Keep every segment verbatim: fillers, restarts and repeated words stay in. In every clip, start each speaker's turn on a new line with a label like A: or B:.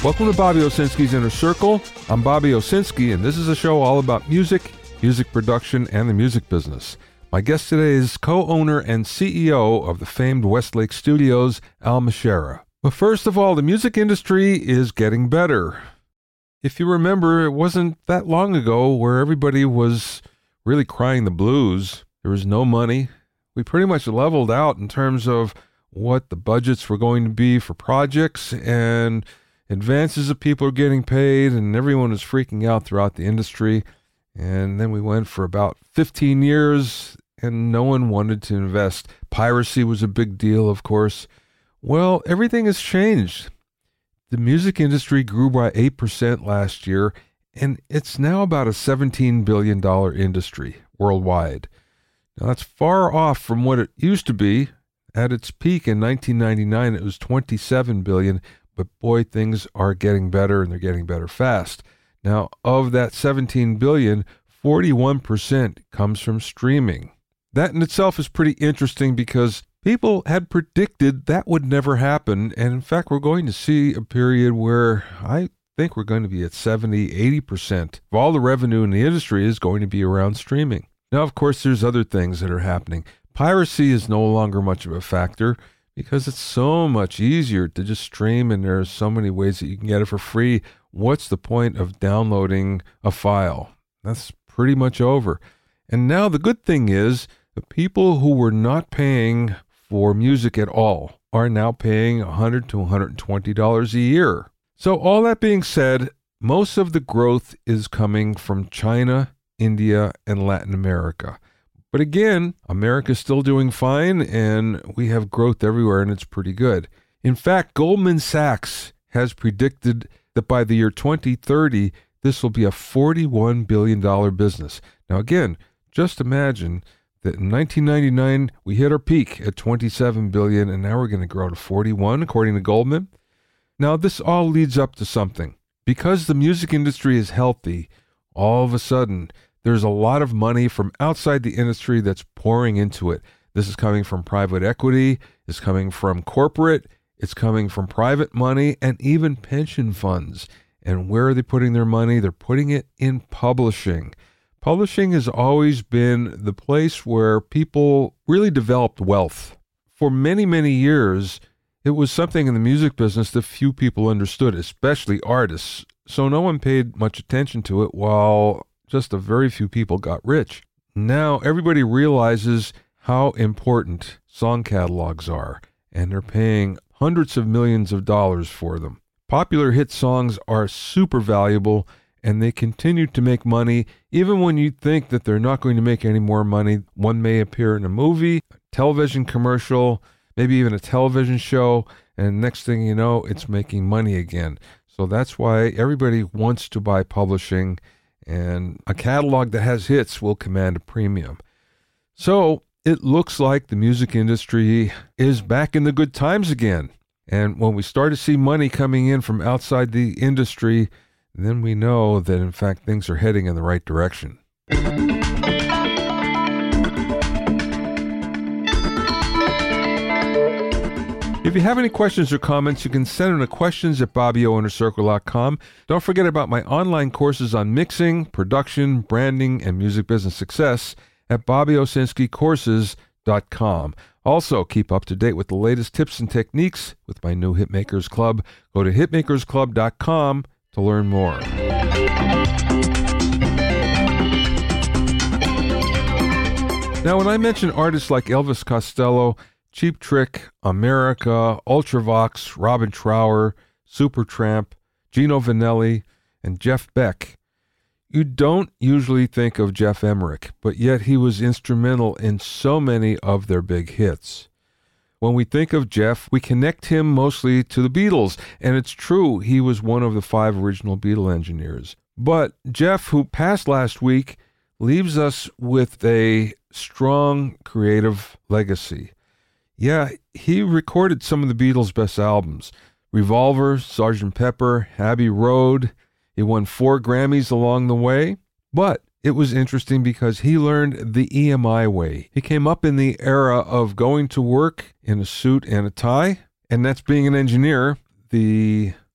A: Welcome to Bobby Owsinski's Inner Circle. I'm Bobby Owsinski, and this is a show all about music, music production, and the music business. My guest today is co-owner and C E O of the famed Westlake Studios, Al Muschera. But first of all, the music industry is getting better. If you remember, it wasn't that long ago where everybody was really crying the blues. There was no money. We pretty much leveled out in terms of what the budgets were going to be for projects, and advances of people are getting paid, and everyone was freaking out throughout the industry. And then we went for about fifteen years, and no one wanted to invest. Piracy was a big deal, of course. Well, everything has changed. The music industry grew by eight percent last year, and it's now about a seventeen billion dollars industry worldwide. Now, that's far off from what it used to be. At its peak in nineteen ninety-nine, it was twenty-seven billion dollars. But boy, things are getting better, and they're getting better fast. Now, of that seventeen billion dollars, forty-one percent comes from streaming. That in itself is pretty interesting because people had predicted that would never happen. And in fact, we're going to see a period where I think we're going to be at seventy, eighty percent of all the revenue in the industry is going to be around streaming. Now, of course, there's other things that are happening. Piracy is no longer much of a factor, because it's so much easier to just stream, and there are so many ways that you can get it for free. What's the point of downloading a file? That's pretty much over. And now the good thing is the people who were not paying for music at all are now paying one hundred to one hundred twenty dollars a year. So all that being said, most of the growth is coming from China, India, and Latin America. But again, America's still doing fine, and we have growth everywhere, and it's pretty good. In fact, Goldman Sachs has predicted that by the year twenty thirty, this will be a forty-one billion dollars business. Now again, just imagine that in nineteen ninety-nine, we hit our peak at twenty-seven billion dollars, and now we're going to grow to forty-one, according to Goldman. Now, this all leads up to something. Because the music industry is healthy, all of a sudden, there's a lot of money from outside the industry that's pouring into it. This is coming from private equity, it's coming from corporate, it's coming from private money, and even pension funds. And where are they putting their money? They're putting it in publishing. Publishing has always been the place where people really developed wealth. For many, many years, it was something in the music business that few people understood, especially artists. So no one paid much attention to it, while just a very few people got rich. Now everybody realizes how important song catalogs are, and they're paying hundreds of millions of dollars for them. Popular hit songs are super valuable, and they continue to make money even when you think that they're not going to make any more money. One may appear in a movie, a television commercial, maybe even a television show, and next thing you know, it's making money again. So that's why everybody wants to buy publishing, and a catalog that has hits will command a premium. So it looks like the music industry is back in the good times again. And when we start to see money coming in from outside the industry, then we know that, in fact, things are heading in the right direction. If you have any questions or comments, you can send them to questions at bobby o inner circle dot com. Don't forget about my online courses on mixing, production, branding, and music business success at bobby owsinski courses dot com. Also, keep up to date with the latest tips and techniques with my new Hitmakers Club. Go to hitmakers club dot com to learn more. Now, when I mention artists like Elvis Costello, Cheap Trick, America, Ultravox, Robin Trower, Supertramp, Gino Vanelli, and Jeff Beck, you don't usually think of Jeff Emerick, but yet he was instrumental in so many of their big hits. When we think of Jeff, we connect him mostly to the Beatles, and it's true, he was one of the five original Beatle engineers. But Jeff, who passed last week, leaves us with a strong creative legacy. Yeah, he recorded some of the Beatles' best albums. Revolver, Sergeant Pepper, Abbey Road. He won four Grammys along the way. But it was interesting because he learned the E M I way. He came up in the era of going to work in a suit and a tie, and that's being an engineer. The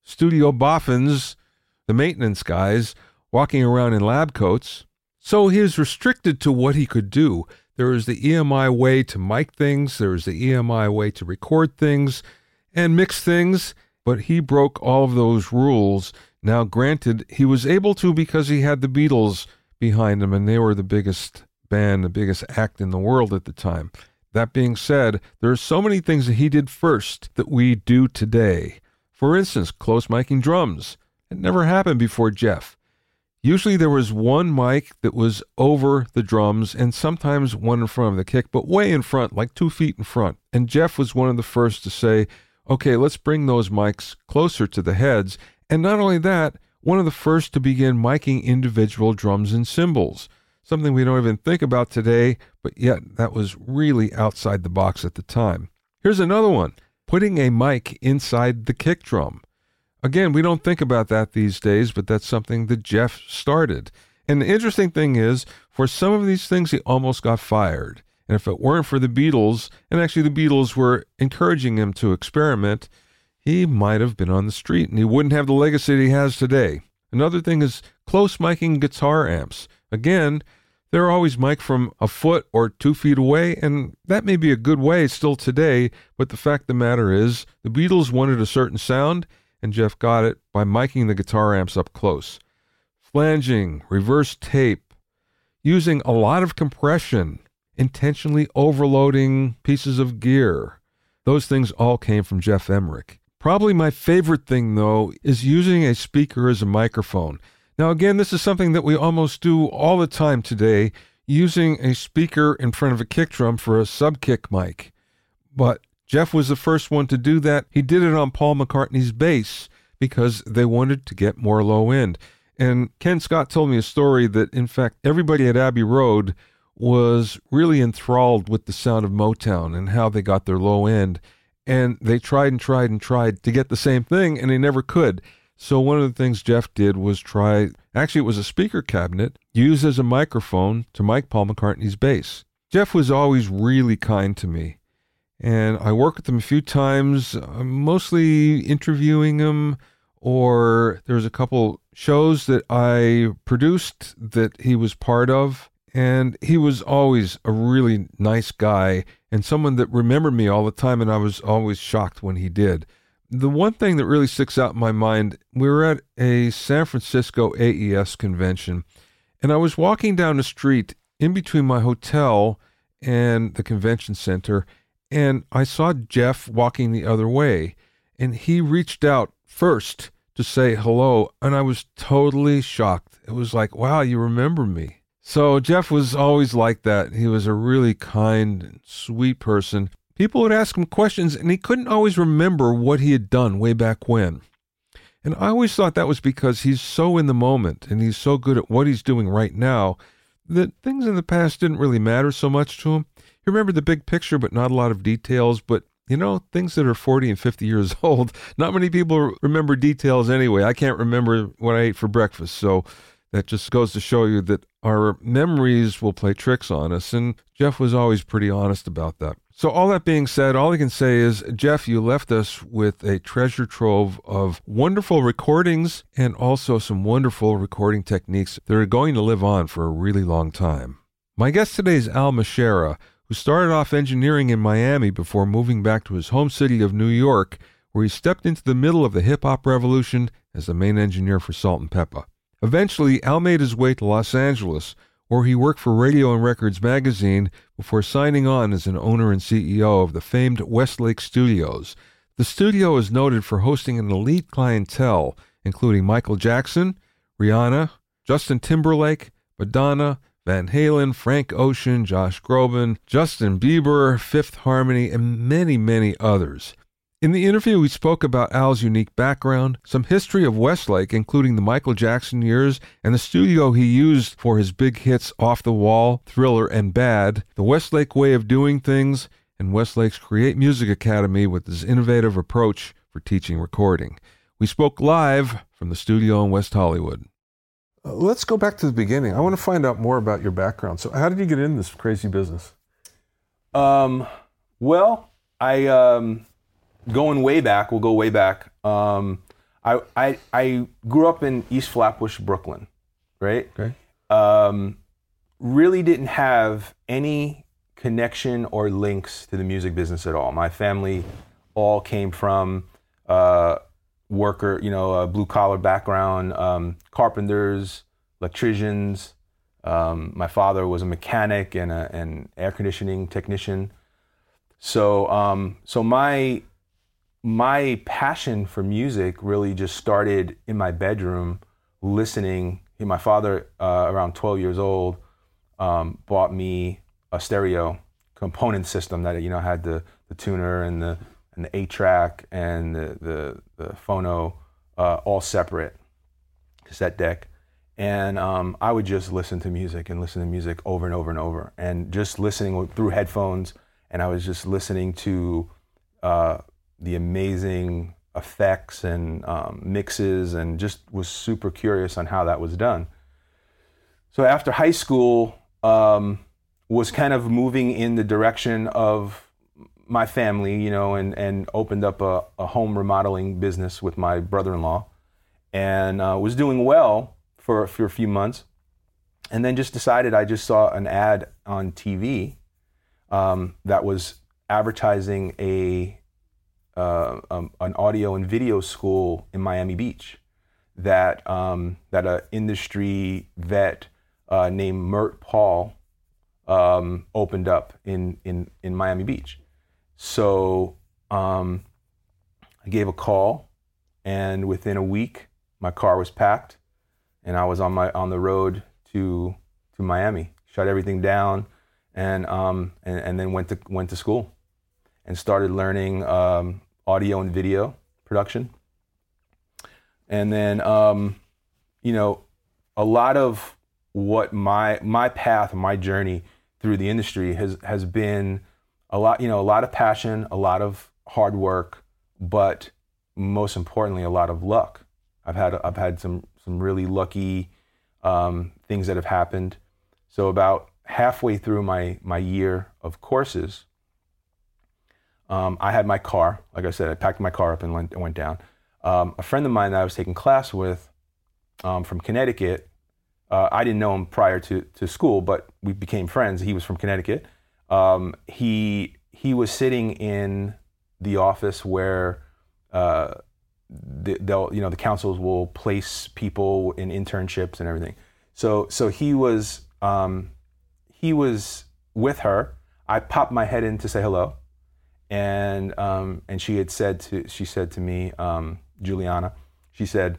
A: studio boffins, the maintenance guys, walking around in lab coats. So he was restricted to what he could do. There was the E M I way to mic things, there was the E M I way to record things and mix things, but he broke all of those rules. Now, granted, he was able to because he had the Beatles behind him, and they were the biggest band, the biggest act in the world at the time. That being said, there are so many things that he did first that we do today. For instance, close miking drums. It never happened before Jeff. Usually there was one mic that was over the drums and sometimes one in front of the kick, but way in front, like two feet in front. And Jeff was one of the first to say, okay, let's bring those mics closer to the heads. And not only that, one of the first to begin miking individual drums and cymbals. Something we don't even think about today, but yet that was really outside the box at the time. Here's another one, putting a mic inside the kick drum. Again, we don't think about that these days, but that's something that Jeff started. And the interesting thing is, for some of these things, he almost got fired. And if it weren't for the Beatles, and actually the Beatles were encouraging him to experiment, he might have been on the street, and he wouldn't have the legacy that he has today. Another thing is close miking guitar amps. Again, they're always mic'd from a foot or two feet away, and that may be a good way still today, but the fact of the matter is, the Beatles wanted a certain sound, and Jeff got it by miking the guitar amps up close. Flanging, reverse tape, using a lot of compression, intentionally overloading pieces of gear. Those things all came from Geoff Emerick. Probably my favorite thing, though, is using a speaker as a microphone. Now, again, this is something that we almost do all the time today, using a speaker in front of a kick drum for a sub-kick mic. But Jeff was the first one to do that. He did it on Paul McCartney's bass because they wanted to get more low end. And Ken Scott told me a story that, in fact, everybody at Abbey Road was really enthralled with the sound of Motown and how they got their low end. And they tried and tried and tried to get the same thing, and they never could. So one of the things Jeff did was try, actually it was a speaker cabinet, used as a microphone to mic Paul McCartney's bass. Jeff was always really kind to me. And I worked with him a few times, uh, mostly interviewing him, or there was a couple shows that I produced that he was part of. And he was always a really nice guy and someone that remembered me all the time, and I was always shocked when he did. The one thing that really sticks out in my mind, we were at a San Francisco A E S convention, and I was walking down the street in between my hotel and the convention center, and I saw Jeff walking the other way, and he reached out first to say hello, and I was totally shocked. It was like, wow, you remember me. So Jeff was always like that. He was a really kind, sweet person. People would ask him questions, and he couldn't always remember what he had done way back when. And I always thought that was because he's so in the moment, and he's so good at what he's doing right now, that things in the past didn't really matter so much to him. He remembered the big picture, but not a lot of details. But, you know, things that are forty and fifty years old, not many people remember details anyway. I can't remember what I ate for breakfast, so that just goes to show you that our memories will play tricks on us, and Jeff was always pretty honest about that. So all that being said, all I can say is, Jeff, you left us with a treasure trove of wonderful recordings and also some wonderful recording techniques that are going to live on for a really long time. My guest today is Al Muschera, who started off engineering in Miami before moving back to his home city of New York, where he stepped into the middle of the hip-hop revolution as the main engineer for Salt and Pepper. Eventually, Al made his way to Los Angeles, where he worked for Radio and Records magazine before signing on as an owner and C E O of the famed Westlake Studios. The studio is noted for hosting an elite clientele, including Michael Jackson, Rihanna, Justin Timberlake, Madonna, Van Halen, Frank Ocean, Josh Groban, Justin Bieber, Fifth Harmony, and many, many others. In the interview, we spoke about Al's unique background, some history of Westlake, including the Michael Jackson years, and the studio he used for his big hits Off the Wall, Thriller, and Bad, the Westlake way of doing things, and Westlake's Create Music Academy with his innovative approach for teaching recording. We spoke live from the studio in West Hollywood. Uh, let's go back to the beginning. I want to find out more about your background. So how did you get in this crazy business?
B: Um, well, I... Um... Going way back, we'll go way back. Um, I, I I grew up in East Flatbush, Brooklyn, right?
A: Okay.
B: Um, really didn't have any connection or links to the music business at all. My family all came from uh, worker, you know, a blue collar background, um, carpenters, electricians. Um, my father was a mechanic and a, an air conditioning technician. So, um, so my my passion for music really just started in my bedroom, listening. My father, uh, around twelve years old, um, bought me a stereo component system that, you know, had the, the tuner and the and the eight track and the the, the phono uh, all separate, cassette deck. And um, I would just listen to music and listen to music over and over and over, and just listening through headphones. And I was just listening to uh, the amazing effects and um, mixes, and just was super curious on how that was done. So after high school, um, was kind of moving in the direction of my family, you know, and, and opened up a, a home remodeling business with my brother-in-law, and uh, was doing well for, for a few months. And then just decided, I just saw an ad on T V um, that was advertising a uh, um, an audio and video school in Miami Beach that um, that an industry vet uh, named Mert Paul um, opened up in, in, in Miami Beach. So um, I gave a call, and within a week, my car was packed, and I was on my on the road to to Miami. Shut everything down, and um and, and then went to went to school, and started learning um, audio and video production. And then um, you know, a lot of what my my path, my journey through the industry has has been a lot, you know, a lot of passion, a lot of hard work, but most importantly, a lot of luck. I've had I've had some some really lucky um, things that have happened. So about halfway through my my year of courses, um, I had my car. Like I said, I packed my car up and went, went down. Um, a friend of mine that I was taking class with um, from Connecticut, uh, I didn't know him prior to, to school, but we became friends. He was from Connecticut. Um, he he was sitting in the office where uh, the, they'll you know the councils will place people in internships and everything. So so he was um, he was with her. I popped my head in to say hello, and um, and she had said to she said to me, um, Juliana, she said,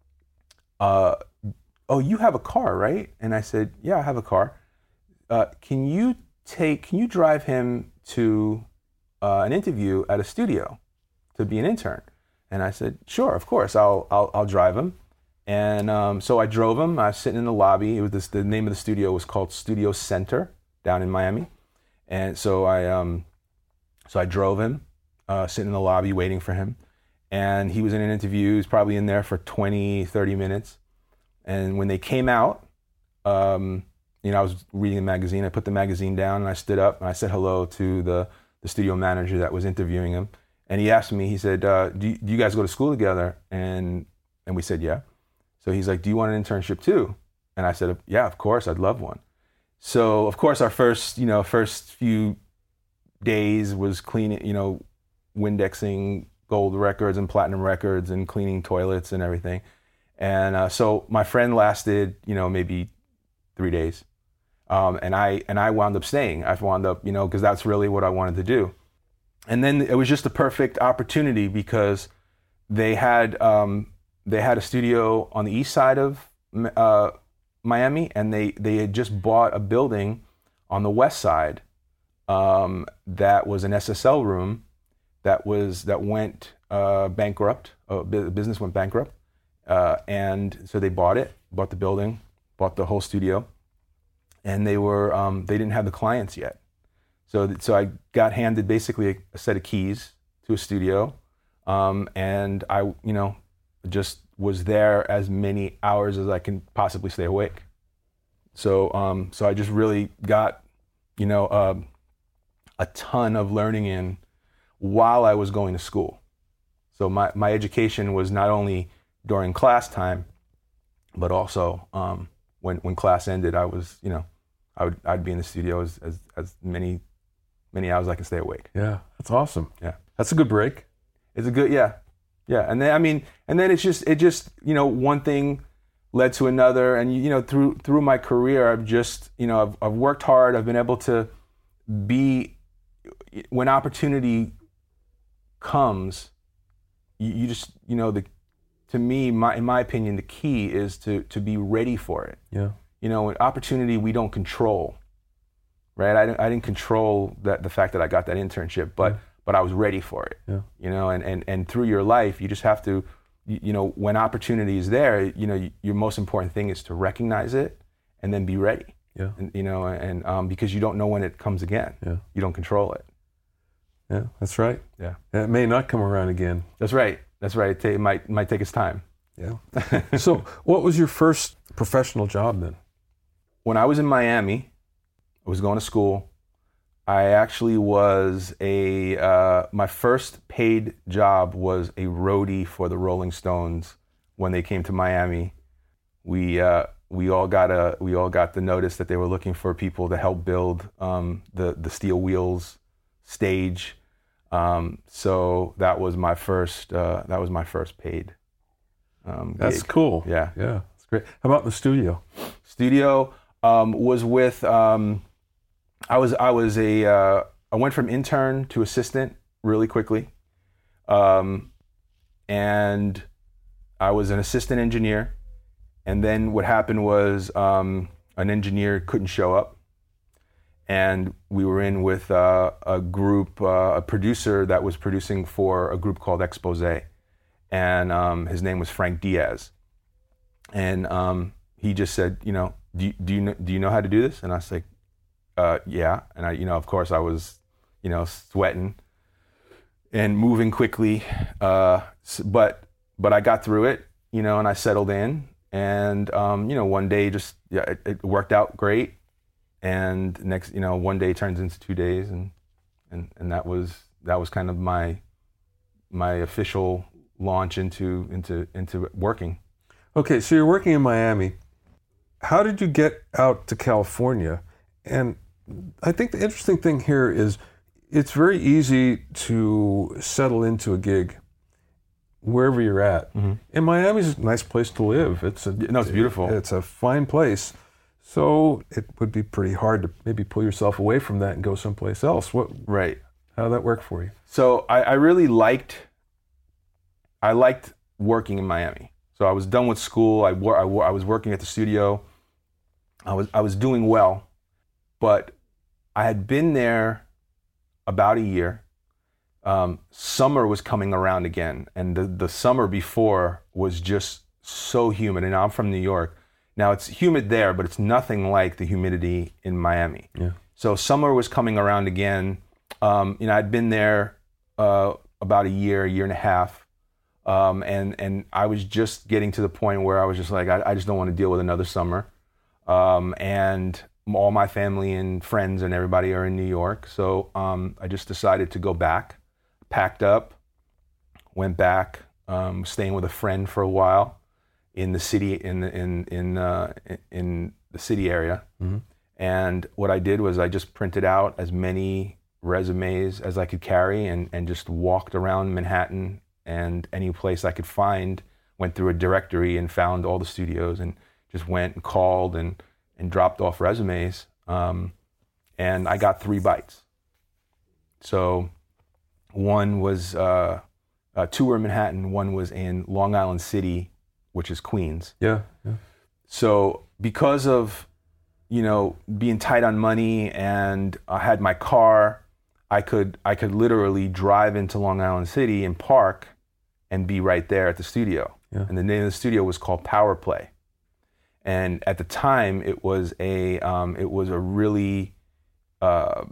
B: uh, "Oh, you have a car, right?" And I said, "Yeah, I have a car. Uh, can you take can you drive him to uh, an interview at a studio to be an intern?" And I said, "Sure, of course, I'll I'll, I'll drive him." And um, so I drove him. I was sitting in the lobby. It was this, the name of the studio was called Studio Center down in Miami. And so I um, so I drove him, uh, sitting in the lobby waiting for him. And he was in an interview. He was probably in there for twenty, thirty minutes. And when they came out, um, you know, I was reading the magazine. I put the magazine down and I stood up and I said hello to the, the studio manager that was interviewing him. And he asked me, he said, uh, do, you, do you guys go to school together? And and we said, yeah. So he's like, do you want an internship too? And I said, yeah, of course, I'd love one. So of course, our first, you know, first few days was cleaning, you know, Windexing gold records and platinum records and cleaning toilets and everything. And uh, so my friend lasted, you know, maybe three days. Um, and I and I wound up staying. I wound up, you know, because that's really what I wanted to do. And then it was just a perfect opportunity because they had um, they had a studio on the east side of uh, Miami, and they, they had just bought a building on the west side um, that was an S S L room that was that went uh, bankrupt. Uh, the business went bankrupt, uh, and so they bought it, bought the building, bought the whole studio, and they were um, they didn't have the clients yet. So, so I got handed basically a, a set of keys to a studio, um, and I, you know, just was there as many hours as I can possibly stay awake. So, um, so I just really got, you know, uh, a ton of learning in while I was going to school. So my, my education was not only during class time, but also um, when when class ended, I was, you know, I would I'd be in the studio as as, as many many hours as I can stay awake.
A: Yeah, that's awesome.
B: Yeah,
A: that's a good break.
B: It's a good yeah, yeah. And then I mean, and then it's just it just you know one thing led to another, and you know through through my career, I've just you know I've, I've worked hard. I've been able to be when opportunity comes, you, you just you know the to me my in my opinion the key is to to be ready for it.
A: Yeah.
B: You know, an opportunity we don't control, right? I didn't I didn't control that the fact that I got that internship, but
A: yeah.
B: but I was ready for it.
A: Yeah.
B: You know, and and and through your life, you just have to. You, you know, when opportunity is there, you know, your most important thing is to recognize it and then be ready.
A: Yeah.
B: And, you know, and um, because you don't know when it comes again.
A: Yeah.
B: You don't control it.
A: Yeah, that's right.
B: Yeah.
A: It may not come around again.
B: That's right. That's right. It, ta- it might it might take its time.
A: Yeah. So, what was your first professional job then?
B: When I was in Miami, I was going to school. I actually was a, uh, my first paid job was a roadie for the Rolling Stones when they came to Miami. We, uh, we all got a, we all got the notice that they were looking for people to help build um, the, the Steel Wheels stage. Um, so that was my first, uh, that was my first paid um,
A: That's
B: gig.
A: cool.
B: Yeah.
A: Yeah, that's great. How about in the studio?
B: Studio um, was with, um, I was I was a uh, I went from intern to assistant really quickly, um, and I was an assistant engineer. And then what happened was um, an engineer couldn't show up, and we were in with uh, a group, uh, a producer that was producing for a group called Expose, and um, his name was Frank Diaz, and um, he just said, you know, do you, do you know, do you know how to do this? And I was like. Uh, yeah, and I, you know, of course, I was, you know, sweating and moving quickly, uh, but but I got through it, you know, and I settled in, and um, you know, one day just yeah, it, it worked out great, and next, you know, one day turns into two days, and and and that was that was kind of my my official launch into into into working.
A: Okay, so you're working in Miami. How did you get out to California? And I think the interesting thing here is it's very easy to settle into a gig wherever you're at. Mm-hmm. And Miami's a nice place to live. It's a,
B: no, it's beautiful.
A: It's a fine place. So it would be pretty hard to maybe pull yourself away from that and go someplace else. What?
B: Right.
A: How did that work for you?
B: So I, I really liked, I liked working in Miami. So I was done with school. I, wor- I, wor- I was working at the studio. I was I was doing well. But I had been there about a year. Um, summer was coming around again, and the, the summer before was just so humid. And I'm from New York. Now it's humid there, but it's nothing like the humidity in Miami.
A: Yeah.
B: So summer was coming around again. Um, you know, I'd been there uh, about a year, a year and a half, um, and and I was just getting to the point where I was just like, I, I just don't want to deal with another summer, um, and all my family and friends and everybody are in New York. So um, I just decided to go back, packed up, went back, um, staying with a friend for a while in the city, in the, in in uh, in the city area. Mm-hmm. And what I did was I just printed out as many resumes as I could carry, and, and just walked around Manhattan and any place I could find, went through a directory and found all the studios, and just went and called and and dropped off resumes, um, and I got three bites. So one was, uh, uh, two were in Manhattan, one was in Long Island City, which is Queens.
A: Yeah, yeah.
B: So because of, you know, being tight on money, and I had my car, I could I could literally drive into Long Island City and park and be right there at the studio. Yeah. And the name of the studio was called Power Play. And at the time, it was a um, it was a really uh,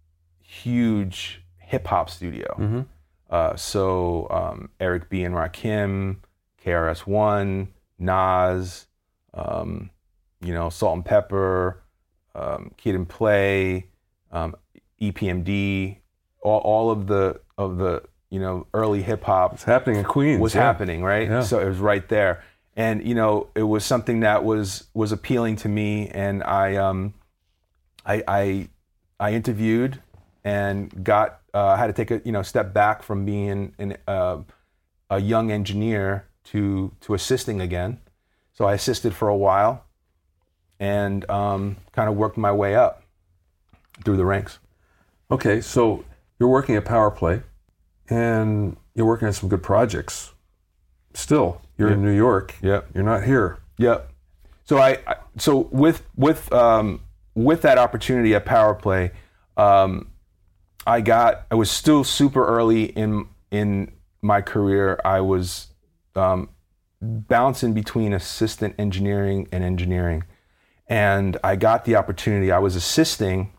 B: huge hip hop studio. Mm-hmm. Uh, so um, Eric B and Rakim, K R S One, Nas, um, you know, Salt and Pepper, um, Kid and Play, um, E P M D, all, all of the of the you know, early hip hop.
A: It's happening in Queens.
B: Was
A: yeah.
B: happening, right?
A: Yeah.
B: So it was right there. And, you know, it was something that was was appealing to me. And I um, I, I, I interviewed and got, uh, had to take a, you know, step back from being an, uh, a young engineer to to assisting again. So I assisted for a while and um, kind of worked my way up through the ranks.
A: Okay, so you're working at Power Play, and you're working on some good projects. Still, you're
B: Yep.
A: in New York.
B: Yep.
A: You're not here.
B: Yep. So I, I so with with um, with that opportunity at Power Play, um, I got I was still super early in in my career. I was um, bouncing between assistant engineering and engineering, and I got the opportunity. I was assisting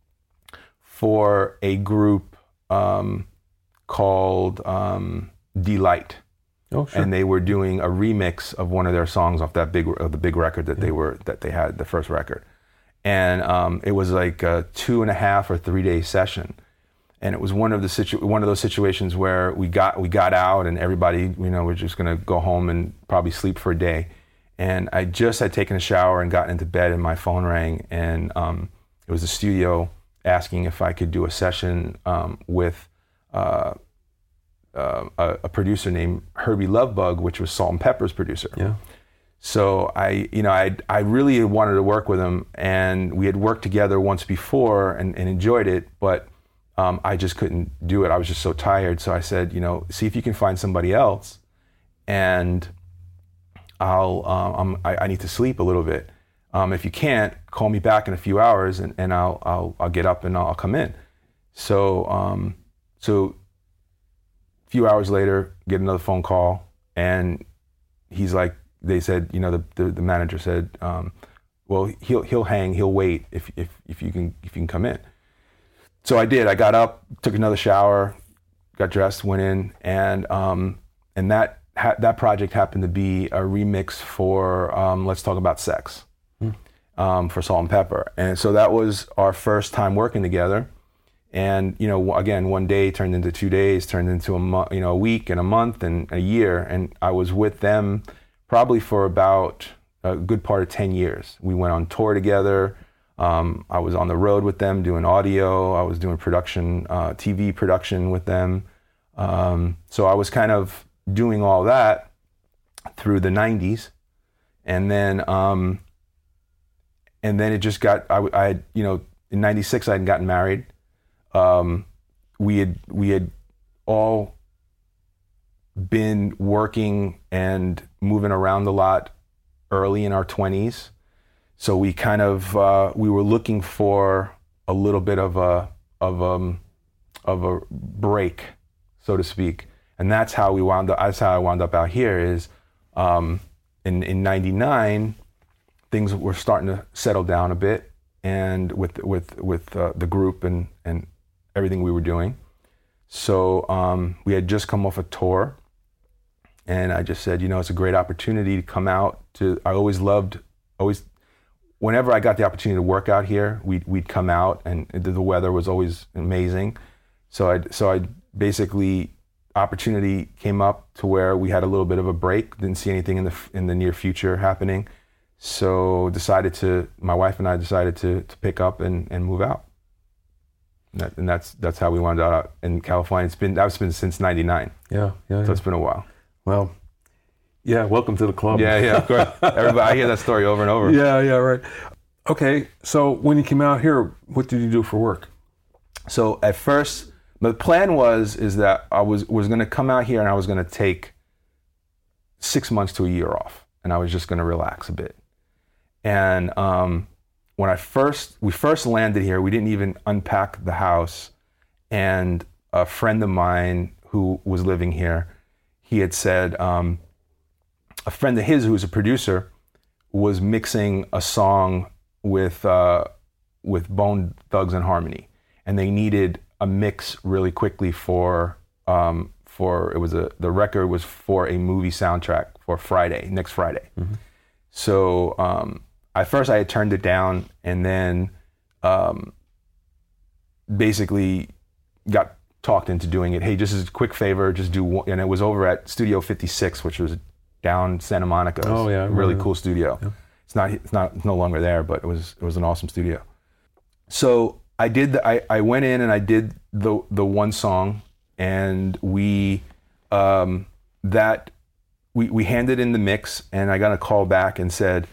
B: for a group um, called um, Delight.
A: Oh, sure.
B: And they were doing a remix of one of their songs off that big of the big record that yeah. they were that they had, the first record, and um, it was like a two and a half or three day session, and it was one of the situ- one of those situations where we got we got out and everybody, you know, we're just gonna go home and probably sleep for a day, and I just had taken a shower and gotten into bed and my phone rang, and um, it was the studio asking if I could do a session um, with. Uh, Uh, a, a producer named Herbie Lovebug, which was Salt and Pepper's producer.
A: Yeah.
B: So I, you know, I I really wanted to work with him, and we had worked together once before and, and enjoyed it, but um, I just couldn't do it. I was just so tired. So I said, you know, see if you can find somebody else, and I'll, um, I'm, I, I need to sleep a little bit. Um, if you can't, call me back in a few hours, and, and I'll I'll I'll get up and I'll come in. So um, so. Few hours later, get another phone call, and he's like, they said, you know, the the, the manager said, um, well, he'll he'll hang, he'll wait if if if you can if you can come in. So I did. I got up, took another shower, got dressed, went in, and um, and that ha- that project happened to be a remix for um, Let's Talk About Sex, hmm. um, for Salt and Pepper, and so that was our first time working together. And, you know, again, one day turned into two days, turned into a month, you know, a week and a month and a year. And I was with them probably for about a good part of ten years. We went on tour together. Um, I was on the road with them doing audio. I was doing production, uh, T V production with them. Um, so I was kind of doing all that through the nineties. And then, um, and then it just got, I, I had, you know, in ninety-six, I had gotten married. Um, we had we had all been working and moving around a lot early in our twenties, so we kind of uh, we were looking for a little bit of a of um of a break, so to speak, and that's how we wound up. That's how I wound up out here. Is um, in in ninety-nine, things were starting to settle down a bit, and with with with uh, the group and and. everything we were doing. So um, we had just come off a tour, and I just said, you know, it's a great opportunity to come out to, I always loved, always, whenever I got the opportunity to work out here, we'd, we'd come out, and the weather was always amazing. So I so I basically, opportunity came up to where we had a little bit of a break, didn't see anything in the in the near future happening. So decided to, my wife and I decided to to pick up and, and move out. And, that, and that's that's how we wound up in California. It's been that's been since ninety-nine.
A: Yeah, yeah.
B: So
A: yeah.
B: it's been a while.
A: Well, yeah. Welcome to the club.
B: Yeah, yeah. Of course. Everybody, I hear that story over and over.
A: Yeah, yeah. Right. Okay. So when you came out here, what did you do for work?
B: So at first, the plan was is that I was was going to come out here and I was going to take six months to a year off, and I was just going to relax a bit. And um, when I first, we first landed here, we didn't even unpack the house. And a friend of mine who was living here, he had said, um, a friend of his who was a producer was mixing a song with uh, with Bone Thugs and Harmony. And they needed a mix really quickly for, um, for it was a, the record was for a movie soundtrack for Friday, next Friday. Mm-hmm. So, um, At first, I had turned it down, and then um, basically got talked into doing it. Hey, just as a quick favor, just do one. And it was over at Studio fifty-six, which was down Santa Monica. It was
A: Oh, yeah, I
B: a really
A: remember.
B: cool studio.
A: Yeah.
B: It's not it's not it's no longer there, but it was it was an awesome studio. So I did the, I I went in and I did the the one song, and we um that we we handed in the mix, and I got a call back and said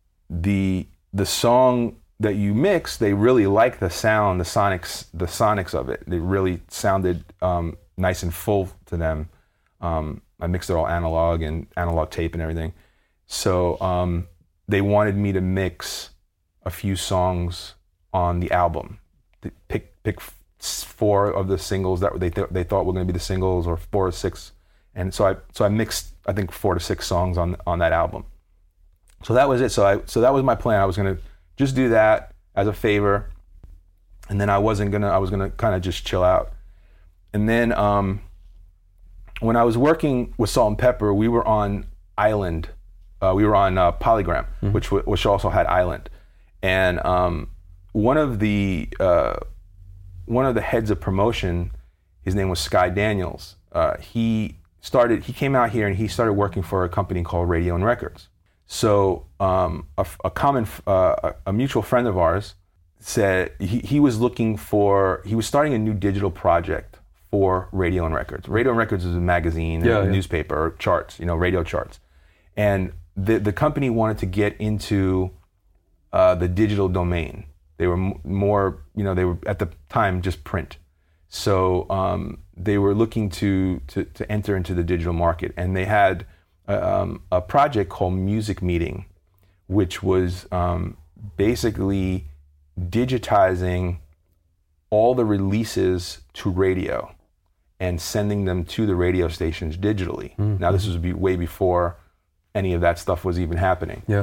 B: the the song that you mixed, they really like the sound, the sonics, the sonics of it. It really sounded um, nice and full to them. Um, I mixed it all analog and analog tape and everything. So um, they wanted me to mix a few songs on the album. They pick pick four of the singles that they th- they thought were going to be the singles, or four or six. And so I so I mixed I think four to six songs on on that album. So that was it. So I so that was my plan. I was going to just do that as a favor, and then I wasn't gonna. I was gonna kind of just chill out. And then um, when I was working with Salt and Pepper, we were on Island. Uh, we were on uh, Polygram, mm-hmm. which w- which also had Island, and um, one of the uh, one of the heads of promotion, his name was Sky Daniels. Uh, he started. He came out here and he started working for a company called Radio and Records. So um, a, a common, uh, a mutual friend of ours said he, he was looking for, he was starting a new digital project for Radio and Records. Radio and Records is a magazine,
A: yeah,
B: a
A: yeah.
B: newspaper, charts, you know, radio charts. And the, the company wanted to get into uh, the digital domain. They were m- more, you know, they were at the time just print. So um, they were looking to, to to enter into the digital market, and they had Um, a project called Music Meeting, which was um, basically digitizing all the releases to radio and sending them to the radio stations digitally. Mm-hmm. Now, this was be way before any of that stuff was even happening.
A: Yeah.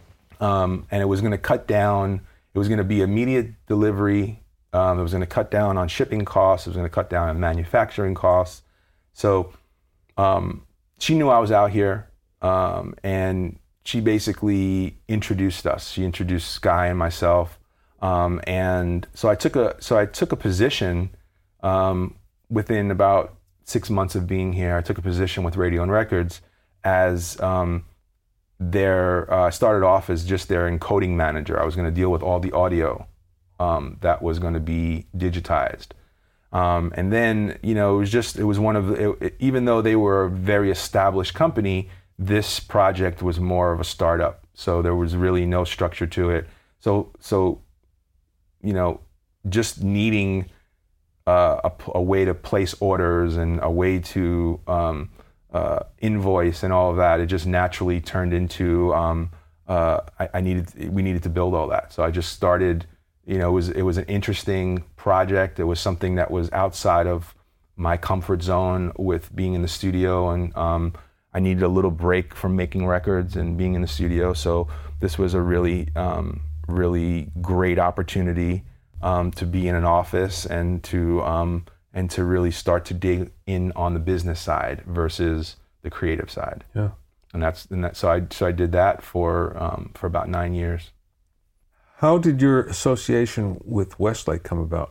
B: Um, and it was going to cut down, it was going to be immediate delivery. Um, it was going to cut down on shipping costs. It was going to cut down on manufacturing costs. So, um, she knew I was out here, um, and she basically introduced us. She introduced Sky and myself, um, and so I took a so I took a position um, within about six months of being here. I took a position with Radio and Records as um, their. Uh, I started off as just their encoding manager. I was going to deal with all the audio um, that was going to be digitized. Um, and then, you know, it was just, it was one of the, it, it, even though they were a very established company, this project was more of a startup. So there was really no structure to it. So, so, you know, just needing uh, a, a way to place orders and a way to um, uh, invoice and all of that, it just naturally turned into, um, uh, I, I needed, we needed to build all that. So I just started. You know, it was it was an interesting project. It was something that was outside of my comfort zone with being in the studio, and um, I needed a little break from making records and being in the studio. So this was a really, um, really great opportunity um, to be in an office and to um, and to really start to dig in on the business side versus the creative side.
A: Yeah,
B: and that's and that. So I so I did that for um, for about nine years.
A: How did your association with Westlake come about?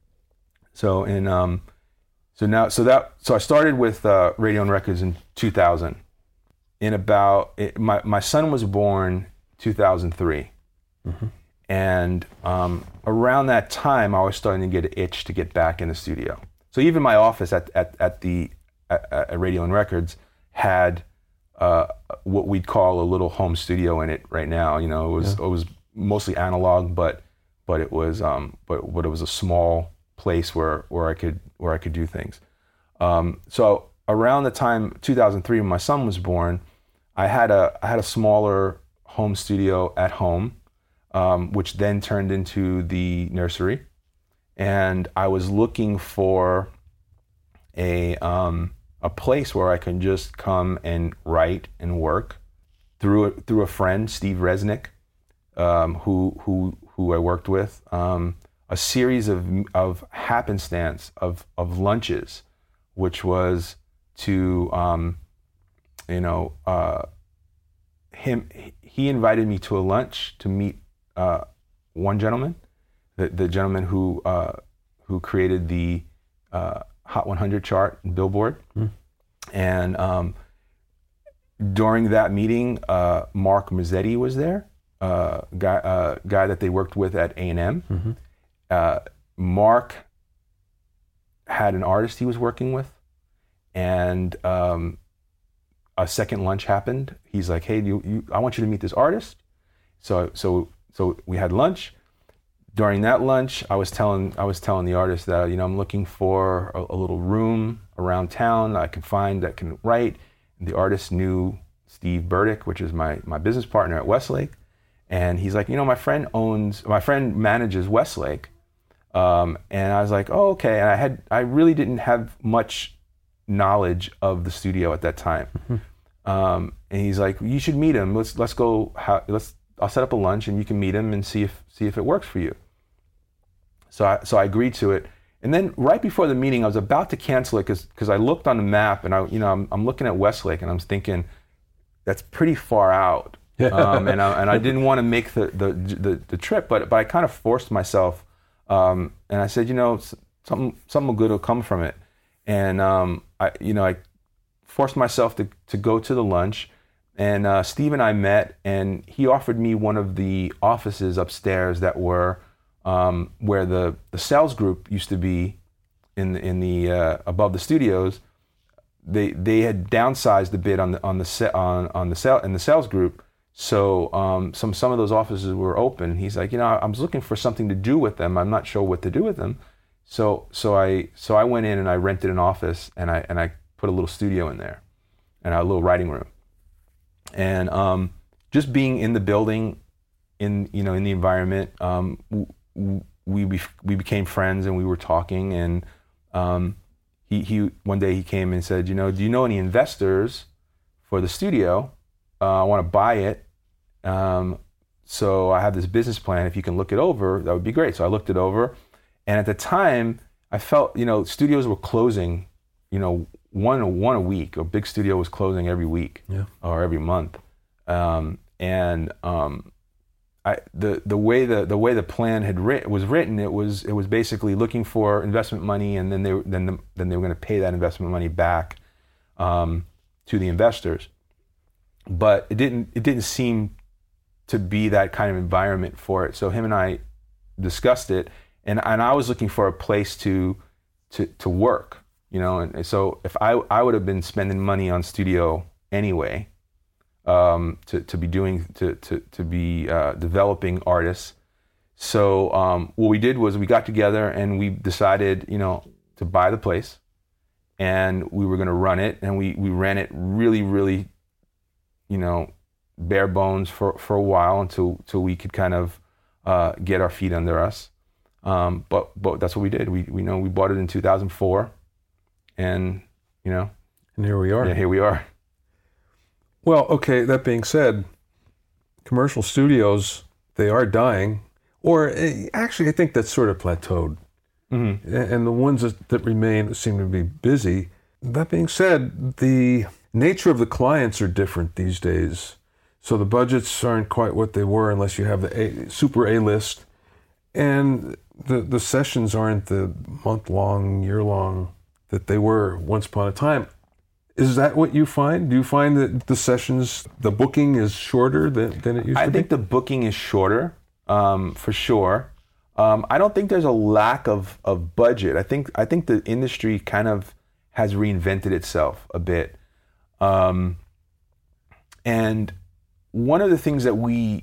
B: So in um, so now so that so I started with uh, Radio and Records in two thousand. In about it, my my son was born two thousand three, mm-hmm. and um, around that time I was starting to get an itch to get back in the studio. So even my office at at at the at, at Radio and Records had uh, what we'd call a little home studio in it right now. You know, it was yeah. it was. mostly analog, but but it was um but but it was a small place where where I could where I could do things. Um, so around the time two thousand three, when my son was born, I had a I had a smaller home studio at home, um, which then turned into the nursery, and I was looking for a um a place where I could just come and write and work. Through a, through a friend, Steve Resnick. Um, who who who I worked with, um, a series of of happenstance of of lunches, which was to um, you know uh, him he invited me to a lunch to meet uh, one gentleman, the the gentleman who uh, who created the uh, Hot one hundred chart in Billboard.
A: Mm.
B: And um, during that meeting, uh, Mark Mazzetti was there, uh, guy uh, guy that they worked with at A and M.
A: Mm-hmm.
B: Uh, Mark had an artist he was working with, and um, a second lunch happened. He's like, "Hey, you, you, I want you to meet this artist." So, so, so we had lunch. During that lunch, I was telling, I was telling the artist that, you know, I'm looking for a, a little room around town that I can find that can write. And the artist knew Steve Burdick, which is my my business partner at Westlake, and he's like, you know, my friend owns, my friend manages Westlake, um, and I was like, oh, okay. And I had, I really didn't have much knowledge of the studio at that time. Mm-hmm. Um, and he's like, you should meet him. Let's let's go. How, let's. I'll set up a lunch and you can meet him and see if see if it works for you. So I so I agreed to it. And then right before the meeting, I was about to cancel it because because I looked on the map and I you know I'm I'm looking at Westlake and I'm thinking that's pretty far out. um, and I and I didn't want to make the the, the the trip, but but I kind of forced myself. Um, and I said, you know, something something good will come from it. And um, I you know I forced myself to to go to the lunch. And uh, Steve and I met, and he offered me one of the offices upstairs that were um, where the, the sales group used to be in the, in the uh, above the studios. They they had downsized a bit on the on the se- on on the sale in the sales group, so um, some some of those offices were open. He's like, you know, I was looking for something to do with them. I'm not sure what to do with them. So so I so I went in and I rented an office and I and I put a little studio in there and a little writing room. And um, just being in the building, in you know, in the environment, um, w- we be- we became friends and we were talking. And um, he he one day he came and said, you know, do you know any investors for the studio? Uh, I want to buy it. Um, so I have this business plan. If you can look it over, that would be great. So I looked it over, and at the time, I felt you know studios were closing, you know. One one a week. A big studio was closing every week,
A: yeah.
B: or every month, um, and um, I, the the way the the way the plan had writ- was written, it was it was basically looking for investment money, and then they then the, then they were going to pay that investment money back um, to the investors. But it didn't it didn't seem to be that kind of environment for it. So him and I discussed it, and and I was looking for a place to to to work. You know, and so if I I would have been spending money on studio anyway, um, to to be doing to to to be uh, developing artists. So um, what we did was we got together and we decided, you know, to buy the place, and we were going to run it, and we we ran it really really, you know, bare bones for for a while until until we could kind of uh, get our feet under us. Um, but but that's what we did. We we know we bought it in two thousand four. And, you know.
A: And here we are.
B: Yeah, here we are.
A: Well, okay, that being said, commercial studios, they are dying. Or actually, I think that's sort of plateaued. Mm-hmm. And the ones that, that remain seem to be busy. That being said, the nature of the clients are different these days. So the budgets aren't quite what they were unless you have the A, super A-list. And the, the sessions aren't the month-long, year-long that they were once upon a time. Is that what you find? Do you find that the sessions, the booking is shorter than, than it used
B: I
A: to be?
B: I think the booking is shorter, um, for sure. Um, I don't think there's a lack of, of budget. I think I think the industry kind of has reinvented itself a bit. Um, and one of the things that we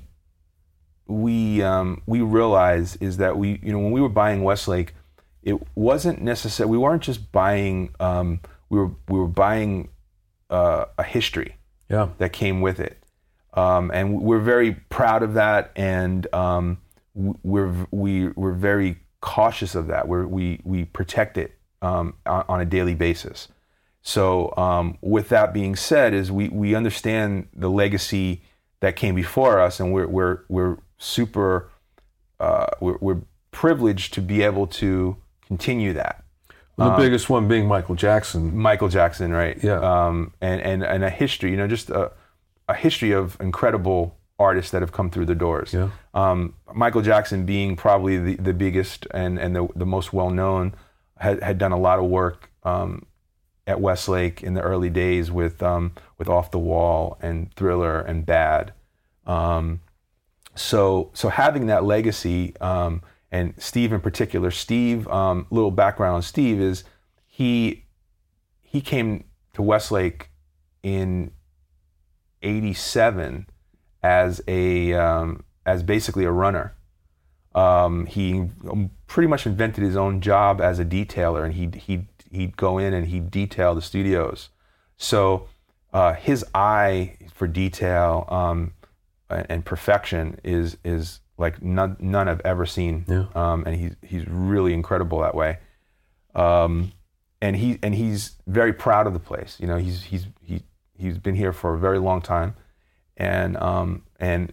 B: we um, we realize is that we, you know, when we were buying Westlake, it wasn't necessary. We weren't just buying. Um, we were we were buying uh, a history.
A: Yeah.
B: That came with it, um, and we're very proud of that. And um, we're we we're very cautious of that. We're, we we protect it um, on, on a daily basis. So um, with that being said, is we we understand the legacy that came before us, and we're we're we're super uh, we're, we're privileged to be able to continue that.
A: The
B: um,
A: biggest one being Michael Jackson.
B: Michael Jackson, right?
A: Yeah.
B: Um, and, and, and a history, you know, just a, a history of incredible artists that have come through the doors.
A: Yeah.
B: Um, Michael Jackson being probably the, the biggest and, and the, the most well-known, had, had done a lot of work um, at Westlake in the early days with um, with Off the Wall and Thriller and Bad. Um, so so having that legacy, um, and Steve in particular, Steve, um, little background on Steve is he he came to Westlake in eighty-seven as a um, as basically a runner. Um, he pretty much invented his own job as a detailer, and he'd he'd he'd go in and he'd detail the studios. So uh, his eye for detail um, and perfection is is like none none I've ever seen.
A: Yeah.
B: Um, and he's he's really incredible that way. Um, and he and he's very proud of the place. You know, he's he's he he's been here for a very long time, and um, and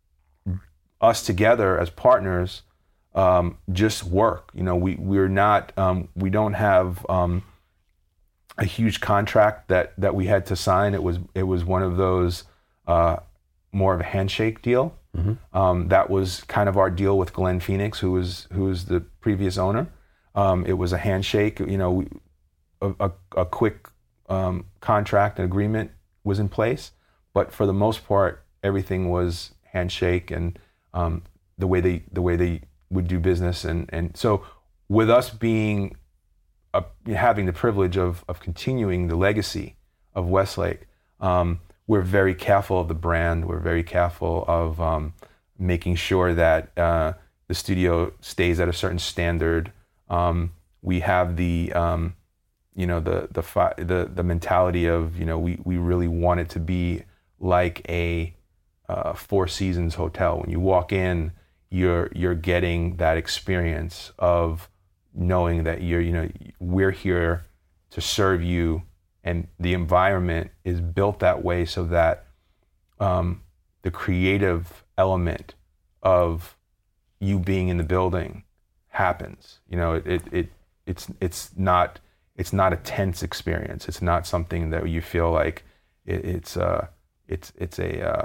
B: us together as partners um, just work. You know, we we're not um, we don't have um, a huge contract that that we had to sign. It was it was one of those uh, more of a handshake deal. Mm-hmm. Um, that was kind of our deal with Glenn Phoenix, who was who was the previous owner. Um, it was a handshake. You know, we, a, a, a quick um, contract and agreement was in place, but for the most part, everything was handshake and um, the way they the way they would do business. And and so with us being a, having the privilege of of continuing the legacy of Westlake, um, we're very careful of the brand. We're very careful of um, making sure that uh, the studio stays at a certain standard. Um, we have the, um, you know, the the fi- the the mentality of, you know, we we really want it to be like a uh, Four Seasons hotel. When you walk in, you're you're getting that experience of knowing that you're, you know, we're here to serve you. And the environment is built that way so that um, the creative element of you being in the building happens. You know, it, it, it it's it's not it's not a tense experience. It's not something that you feel like it, it's uh it's it's a uh,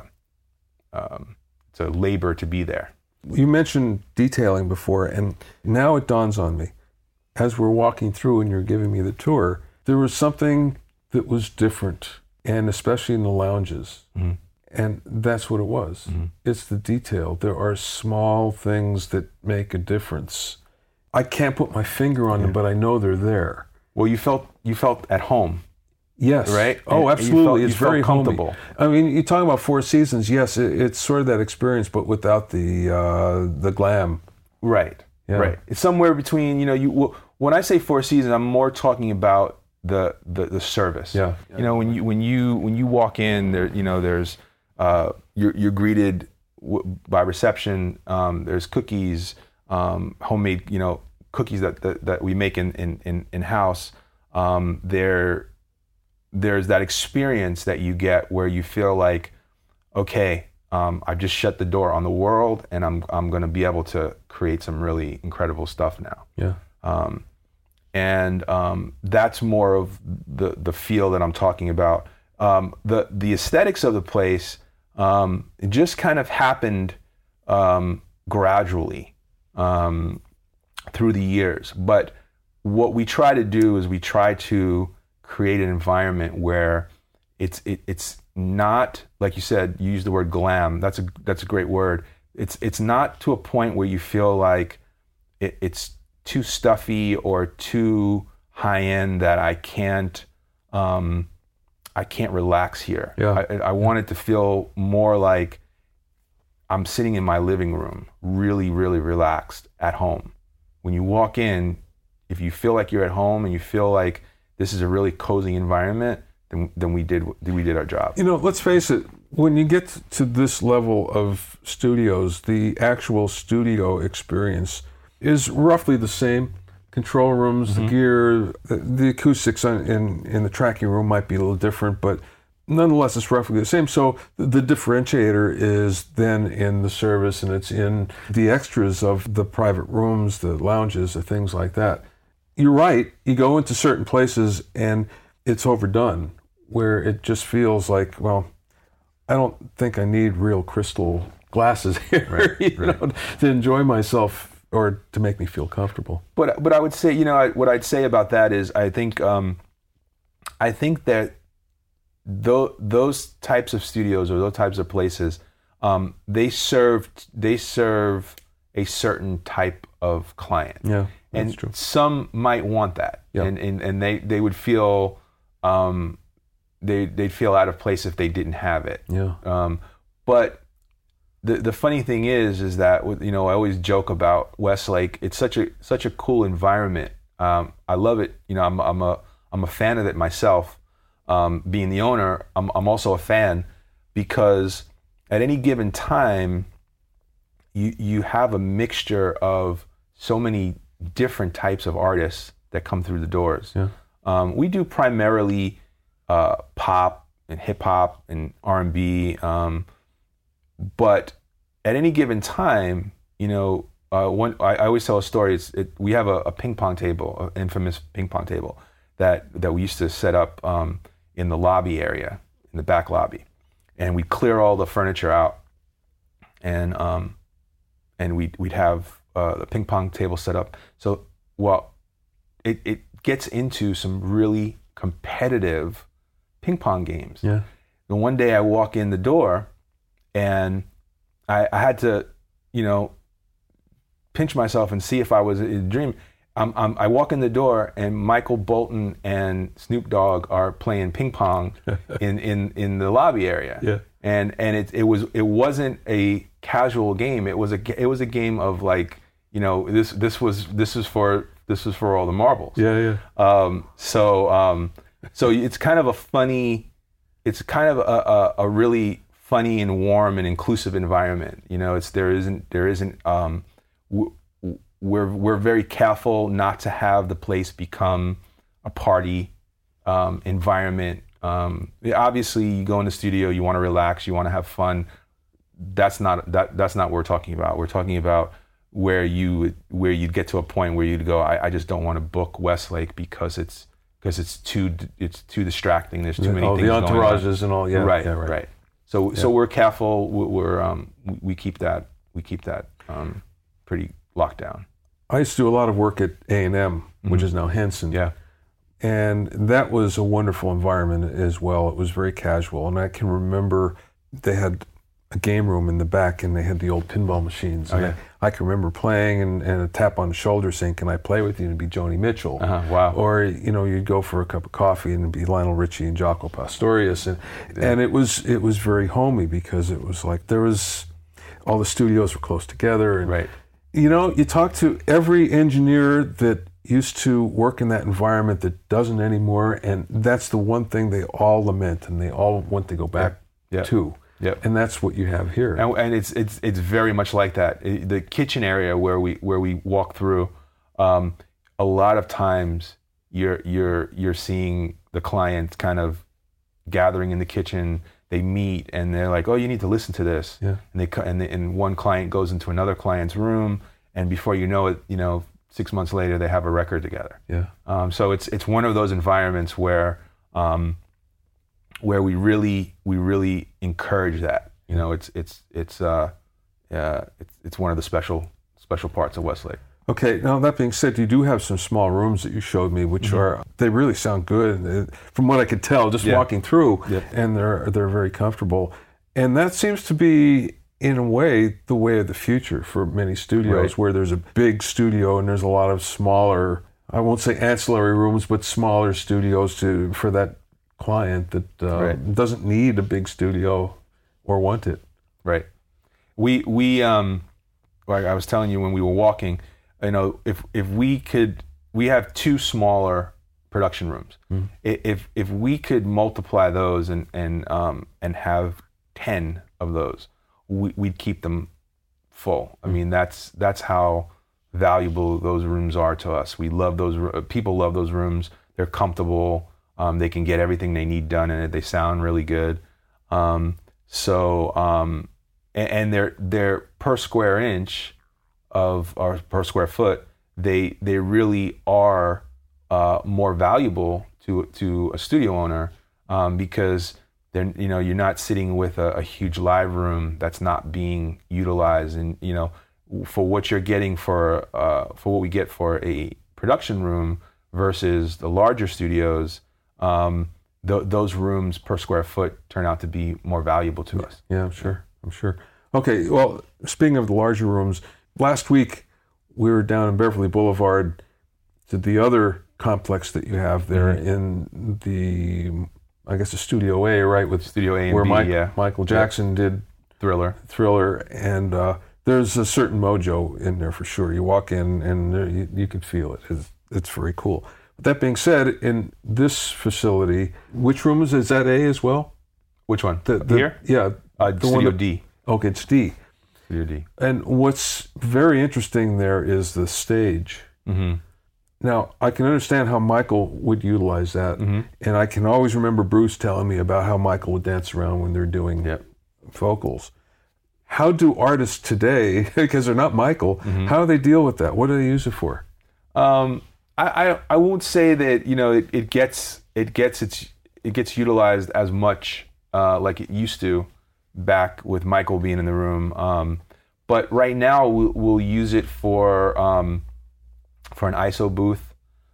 B: um, it's a labor to be there.
A: You mentioned detailing before, and now it dawns on me as we're walking through and you're giving me the tour. There was something that was different, and especially in the lounges. Mm-hmm. And that's what it was. Mm-hmm. It's the detail. There are small things that make a difference. I can't put my finger on yeah. them, but I know they're there.
B: Well, you felt you felt at home.
A: Yes.
B: Right?
A: Oh,
B: and
A: absolutely.
B: You felt,
A: it's
B: you
A: very
B: felt comfortable.
A: Homey. I mean, you talk about Four Seasons. Yes, it, it's sort of that experience, but without the uh, the glam.
B: Right. Yeah. Right. It's somewhere between. You know, you well, when I say Four Seasons, I'm more talking about the the, the service.
A: Yeah.
B: You know, when you when you when you walk in there, you know, there's uh, you're you're greeted w- by reception. Um, there's cookies, um, homemade, you know, cookies that that, that we make in in in, in house. Um, there there's that experience that you get where you feel like, okay, um, I've just shut the door on the world, and I'm I'm going to be able to create some really incredible stuff now.
A: Yeah.
B: Um, And um, that's more of the, the feel that I'm talking about. Um, the the aesthetics of the place, um, it just kind of happened um, gradually um, through the years. But what we try to do is we try to create an environment where it's it, it's not, like you said, you use the word glam. That's a that's a great word. It's it's not to a point where you feel like it, it's too stuffy or too high end that I can't um, I can't relax here.
A: Yeah.
B: I, I want it to feel more like I'm sitting in my living room, really, really relaxed at home. When you walk in, if you feel like you're at home and you feel like this is a really cozy environment, then then we did we did our job.
A: You know, let's face it. When you get to this level of studios, the actual studio experience is roughly the same. Control rooms, mm-hmm. the gear, the, the acoustics in, in the tracking room might be a little different, but nonetheless, it's roughly the same. So the, the differentiator is then in the service, and it's in the extras of the private rooms, the lounges, the things like that. You're right. You go into certain places and it's overdone, where it just feels like, well, I don't think I need real crystal glasses here,
B: right,
A: you
B: right.
A: know, to enjoy myself or to make me feel comfortable.
B: But but I would say, you know, I, what I'd say about that is I think um, I think that th- those types of studios or those types of places, um, they serve they serve a certain type of client.
A: Yeah, that's
B: and
A: true.
B: Some might want that,
A: yeah.
B: and, and and they they would feel um, they they'd feel out of place if they didn't have it.
A: Yeah.
B: Um, but the the funny thing is, is that, you know, I always joke about Westlake. It's such a such a cool environment. Um, I love it. You know, I'm I'm a I'm a fan of it myself. Um, being the owner, I'm I'm also a fan because at any given time, you you have a mixture of so many different types of artists that come through the doors.
A: Yeah.
B: Um, we do primarily uh, pop and hip hop and R and B. Um, But at any given time, you know, uh, one I, I always tell a story. It's, it, we have a, a ping pong table, an infamous ping pong table that that we used to set up um, in the lobby area, in the back lobby, and we'd clear all the furniture out, and um, and we'd we'd have uh, the ping pong table set up. So, well, it it gets into some really competitive ping pong games.
A: Yeah.
B: And one day I walk in the door. And I, I had to, you know, pinch myself and see if I was in a dream. I'm, I'm, I walk in the door and Michael Bolton and Snoop Dogg are playing ping pong in, in, in the lobby area.
A: Yeah.
B: And and it it was it wasn't a casual game. It was a it was a game of like, you know, this this was this is for this is for all the marbles.
A: Yeah, yeah.
B: Um, so um, so it's kind of a funny, it's kind of a, a, a really funny and warm and inclusive environment. You know, it's there isn't there isn't um, we're we're very careful not to have the place become a party um, environment. Um, obviously, you go in the studio, you want to relax, you want to have fun. That's not that that's not what we're talking about. We're talking about where you where you'd get to a point where you'd go, I, I just don't want to book Westlake because it's because it's too it's too distracting. There's too many
A: oh,
B: things
A: the
B: going on.
A: entourages and all. Yeah,
B: right,
A: yeah, right.
B: right. So
A: yeah.
B: so we're careful. We're um, we keep that we keep that um, pretty locked down.
A: I used to do a lot of work at A and M, mm-hmm. which is now Henson.
B: Yeah.
A: And that was a wonderful environment as well. It was very casual. And I can remember they had a game room in the back and they had the old pinball machines.
B: Oh,
A: and
B: yeah.
A: I, I can remember playing and, and a tap on the shoulder saying, can I play with you? And it'd be Joni Mitchell.
B: Uh-huh. Wow.
A: Or, you know, you'd go for a cup of coffee and it'd be Lionel Richie and Jaco Pastorius. And,
B: yeah.
A: and it was it was very homey because it was like there was, all the studios were close together. And,
B: right.
A: You know, you talk to every engineer that used to work in that environment that doesn't anymore, and that's the one thing they all lament and they all want to go back
B: yep. Yep.
A: to.
B: Yep.
A: And that's what you have here.
B: And, and it's it's it's very much like that. It, the kitchen area where we where we walk through, um, a lot of times you're you're you're seeing the clients kind of gathering in the kitchen. They meet and they're like, "Oh, you need to listen to this."
A: Yeah.
B: And they and, they, and one client goes into another client's room, and before you know it, you know, six months later they have a record together.
A: Yeah.
B: Um, so it's it's one of those environments where um, where we really we really encourage that. You know, it's it's it's uh, uh, it's it's one of the special special parts of Westlake.
A: Okay, now that being said, you do have some small rooms that you showed me, which mm-hmm. are, they really sound good, from what I could tell, just
B: yeah.
A: walking through,
B: yeah.
A: and they're they're very comfortable. And that seems to be, in a way, the way of the future for many studios,
B: right.
A: where there's a big studio and there's a lot of smaller, I won't say ancillary rooms, but smaller studios to for that client that uh,
B: right.
A: doesn't need a big studio or want it.
B: Right. We, we um, like I was telling you when we were walking, you know, if if we could, we have two smaller production rooms. Mm. If if we could multiply those and and um and have ten of those, we, we'd keep them full. I mean, that's that's how valuable those rooms are to us. We love those. People love those rooms. They're comfortable. Um, they can get everything they need done in it. They sound really good. Um, so um, and, and they're they're per square inch of or per square foot, they they really are uh, more valuable to to a studio owner um, because they're you know you're not sitting with a, a huge live room that's not being utilized, and you know for what you're getting for uh, for what we get for a production room versus the larger studios, um, th- those rooms per square foot turn out to be more valuable to us.
A: Yeah, I'm sure. I'm sure. Okay, well, speaking of the larger rooms, last week we were down in Beverly Boulevard to the other complex that you have there mm-hmm. in the, I guess, the Studio A, right? With
B: Studio A and
A: where
B: B,
A: Mike,
B: yeah.
A: Michael Jackson yeah. did
B: Thriller.
A: Thriller, and uh, there's a certain mojo in there for sure. You walk in and there, you, you can feel it. It's, it's very cool. But that being said, in this facility, which room is, is that A as well?
B: Which one?
A: The, the,
B: Here?
A: Yeah.
B: Uh,
A: the
B: Studio
A: that,
B: D.
A: Okay, it's D.
B: Studio D.
A: And what's very interesting there is the stage.
B: Mm-hmm.
A: Now, I can understand how Michael would utilize that.
B: Mm-hmm.
A: And I can always remember Bruce telling me about how Michael would dance around when they're doing
B: yep.
A: vocals. How do artists today, because they're not Michael,
B: mm-hmm.
A: how do they deal with that? What do they use it for?
B: Um, I, I I won't say that, you know, it, it gets it gets it's it gets utilized as much uh, like it used to back with Michael being in the room. Um, but right now we'll, we'll use it for um, for an I S O booth.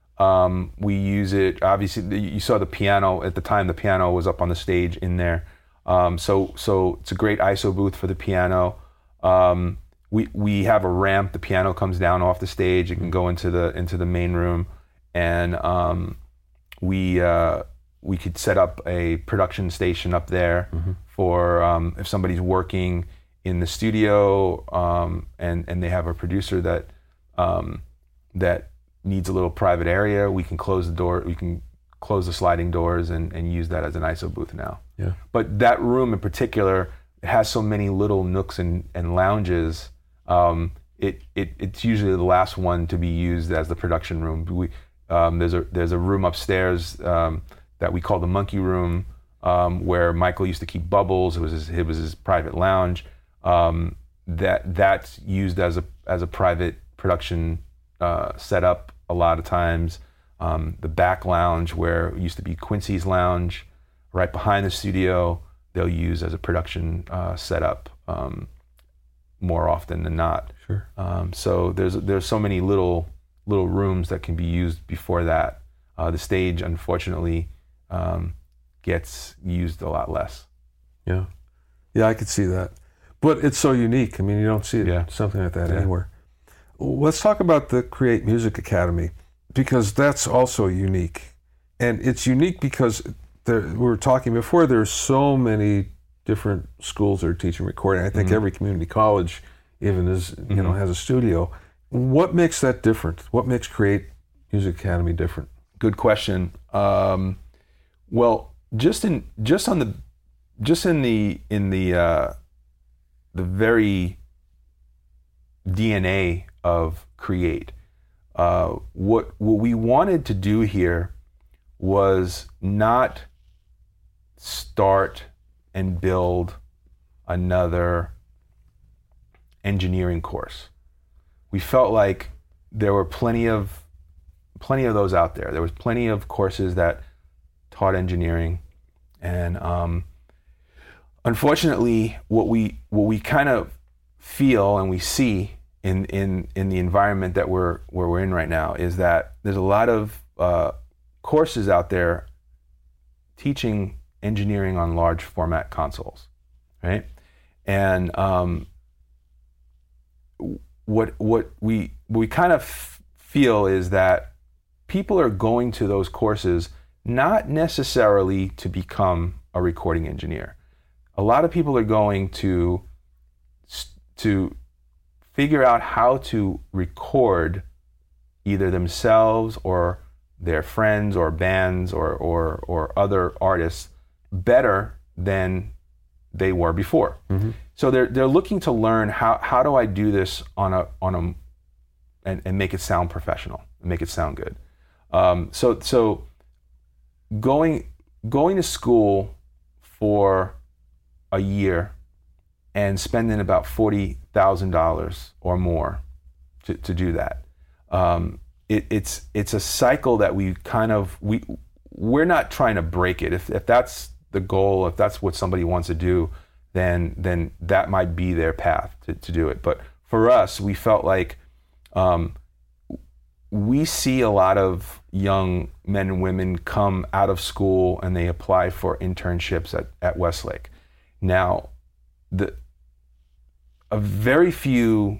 B: Um, we use it, obviously, you saw the piano at the time. The piano was up on the stage in there. Um, so so it's a great I S O booth for the piano. Um, we we have a ramp. The piano comes down off the stage. It can go into the into the main room, and um, we uh, we could set up a production station up there mm-hmm. for um, if somebody's working in the studio um, and and they have a producer that um, that needs a little private area. We can close the door. We can close the sliding doors and, and use that as an I S O booth now.
A: Yeah.
B: But that room in particular has so many little nooks and, and lounges. Um, it, it it's usually the last one to be used as the production room. We um, there's a there's a room upstairs um, that we call the monkey room um, where Michael used to keep bubbles. It was his, it was his private lounge. Um, that that's used as a as a private production uh, setup a lot of times. Um, the back lounge where it used to be Quincy's lounge, right behind the studio, they'll use as a production uh, setup um, more often than not.
A: Sure.
B: Um, so there's there's so many little little rooms that can be used before that. Uh, the stage, unfortunately, um, gets used a lot less.
A: Yeah, yeah, I could see that. But it's so unique. I mean, you don't see it,
B: yeah.
A: something like that
B: yeah.
A: anywhere. Let's talk about the Create Music Academy, because that's also unique. And it's unique because there, we were talking before, there's so many different schools that are teaching recording. I think mm-hmm. every community college even is, you mm-hmm. know, has a studio. What makes that different? What makes Create Music Academy different?
B: Good question. Um, well, just in just on the just in the in the uh, the very D N A of Create. Uh, what what we wanted to do here was not start and build another engineering course. We felt like there were plenty of plenty of those out there. There was plenty of courses that taught engineering, and um, unfortunately, what we what we kind of feel and we see in in in the environment that we're where we're in right now is that there's a lot of uh, courses out there teaching engineering on large format consoles, right? And um, what what we what we kind of f- feel is that people are going to those courses not necessarily to become a recording engineer. A lot of people are going to to figure out how to record either themselves or their friends or bands or or, or other artists better than they were before. Mm-hmm. So they're they're looking to learn how how do I do this on a on a and, and make it sound professional, and make it sound good. Um, so so going going to school for a year and spending about forty thousand dollars or more to, to do that. Um, it, it's it's a cycle that we kind of we we're not trying to break it. If if that's the goal, if that's what somebody wants to do, then then that might be their path to, to do it. But for us, we felt like um, we see a lot of young men and women come out of school and they apply for internships at, at Westlake. Now, the a very few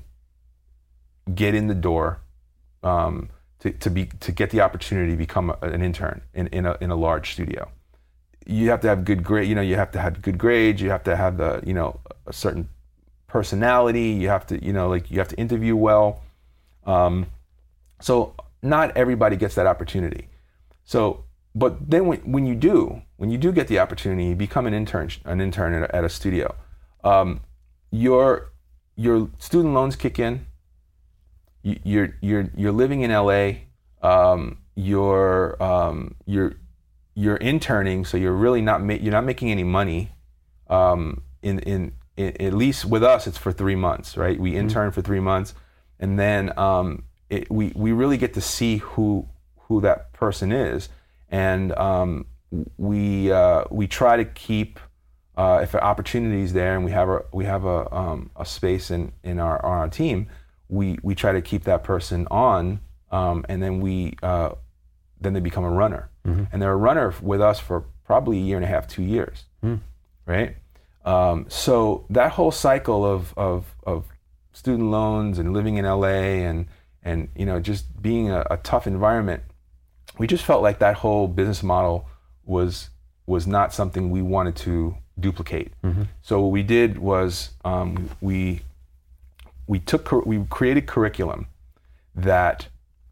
B: get in the door um, to, to be to get the opportunity to become a, an intern in, in a in a large studio. You have to have good grade. You know, you have to have good grades. You have to have the you know a certain personality. You have to you know like you have to interview well. Um, so not everybody gets that opportunity. So, but then when when you do, when you do get the opportunity, you become an intern an intern at a, at a studio. Um, your your student loans kick in. You, you're you're you're living in L A. Um, you're um, you're you're interning, so you're really not ma- you're not making any money. Um, in, in in at least with us, it's for three months, right? We intern mm-hmm. for three months, and then um, it, we we really get to see who who that person is, and um, we uh, we try to keep. Uh, if an opportunity is there and we have a we have a um, a space in, in our on our team, we we try to keep that person on, um, and then we uh, then they become a runner, mm-hmm. and they're a runner with us for probably a year and a half, two years, mm. right? Um, so that whole cycle of of of student loans and living in L A and and you know just being a, a tough environment, we just felt like that whole business model was was not something we wanted to duplicate. Mm-hmm. So what we did was um, we we took we created curriculum that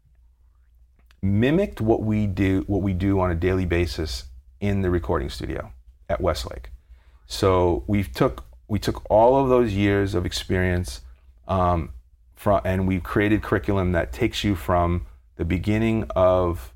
B: mimicked what we do what we do on a daily basis in the recording studio at Westlake. So we took we took all of those years of experience um, from and we created curriculum that takes you from the beginning of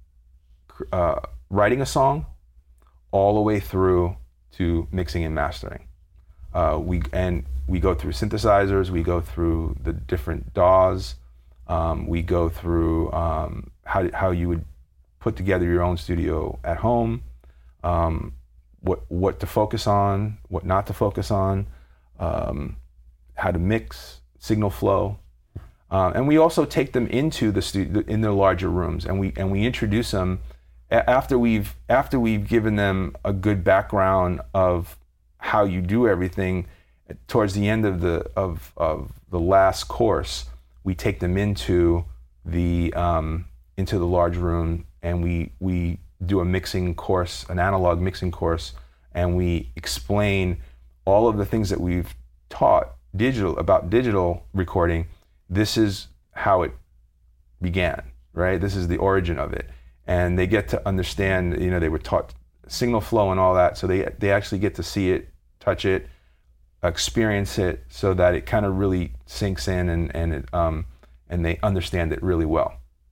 B: uh, writing a song all the way through to mixing and mastering. Uh, we and we go through synthesizers, we go through the different D A Ws, um, we go through um, how how you would put together your own studio at home, um, what what to focus on, what not to focus on, um, how to mix, signal flow, uh, and we also take them into the studio in their larger rooms, and we and we introduce them. After we've after we've given them a good background of how you do everything, towards the end of the of of the last course, we take them into the um, into the large room, and we we do a mixing course, an analog mixing course, and we explain all of the things that we've taught digital about digital recording. This is how it began, right? This is the origin of it. And they get to understand, you know, they were taught signal flow and all that, so they they actually get to see it, touch it, experience it, so that it kind of really sinks in and and it um and they understand it really well.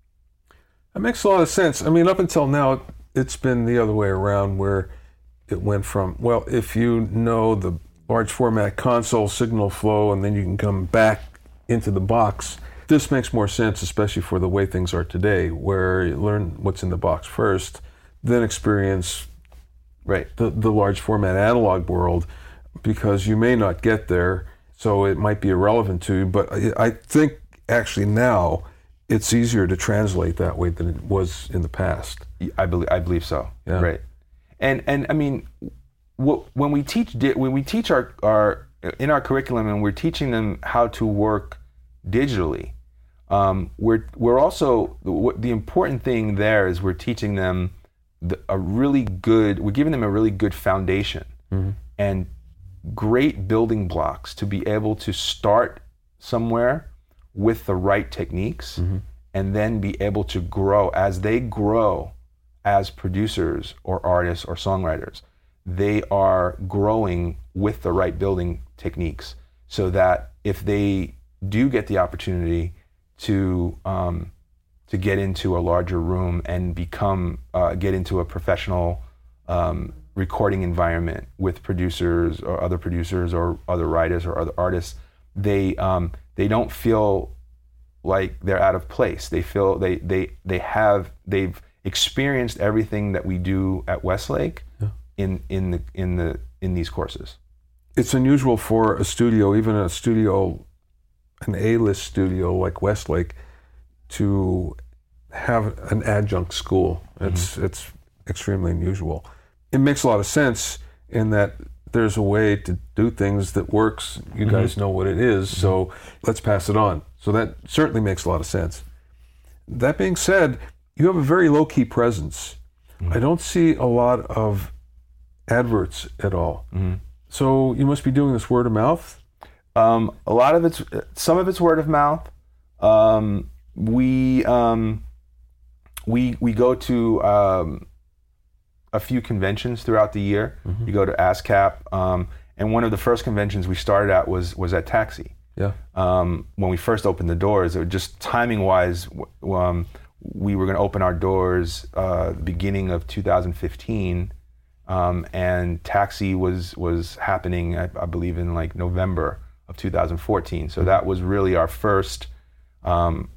A: That makes a lot of sense. I mean, up until now, it's been the other way around, where it went from, well, if you know the large format console signal flow, and then you can come back into the box. This makes more sense, especially for the way things are today, where you learn what's in the box first, then experience
B: right.
A: the, the large format analog world, because you may not get there, so it might be irrelevant to you. But I, I think actually now it's easier to translate that way than it was in the past.
B: I believe I believe so.
A: Yeah.
B: Right. And and I mean, when we teach when we teach our, our in our curriculum, and we're teaching them how to work digitally. Um, we're we're also what the important thing there is we're teaching them the, a really good we're giving them a really good foundation mm-hmm. and great building blocks to be able to start somewhere with the right techniques mm-hmm. and then be able to grow as they grow as producers or artists or songwriters. They are growing with the right building techniques, so that if they do get the opportunity to um, to get into a larger room and become uh, get into a professional um, recording environment with producers or other producers or other writers or other artists, they um, they don't feel like they're out of place. They feel they they they have they've experienced everything that we do at Westlake yeah. in in the in the in these courses.
A: It's unusual for a studio, even a studio an A-list studio like Westlake to have an adjunct school. It's mm-hmm. it's extremely unusual. It makes a lot of sense in that there's a way to do things that works. You mm-hmm. guys know what it is, mm-hmm. so let's pass it on. So that certainly makes a lot of sense. That being said, you have a very low-key presence. Mm-hmm. I don't see a lot of adverts at all. Mm-hmm. So you must be doing this word of mouth?
B: Um, a lot of it's, some of it's word of mouth. Um, we, um, we, we go to um, a few conventions throughout the year. Mm-hmm. You go to ASCAP, um, and one of the first conventions we started at was was at Taxi.
A: Yeah.
B: Um, when we first opened the doors, it was just timing-wise, um, we were going to open our doors uh, the beginning of two thousand fifteen, um, and Taxi was was happening, I, I believe, in like November of two thousand fourteen. So that was really our first um,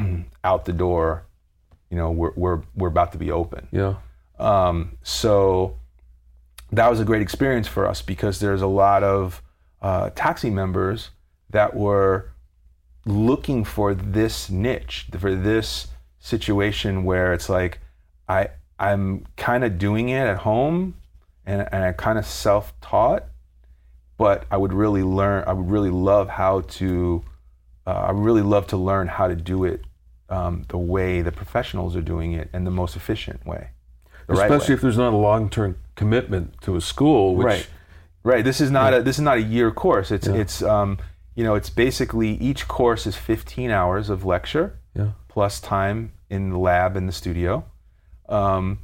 B: out the door. You know, we're we're we're about to be open.
A: Yeah.
B: Um, so that was a great experience for us because there's a lot of uh, Taxi members that were looking for this niche, for this situation where it's like, I, I'm kind of doing it at home and, and I kind of self-taught, but I would really learn, I would really love how to, uh, I would really love to learn how to do it um, the way the professionals are doing it and the most efficient way. The
A: Especially
B: right way.
A: If there's not a long-term commitment to a school, which
B: right, right. This is not
A: yeah.
B: a this is not a year course. It's
A: yeah.
B: it's um you know it's basically each course is fifteen hours of lecture
A: yeah.
B: plus time in the lab in the studio. Um,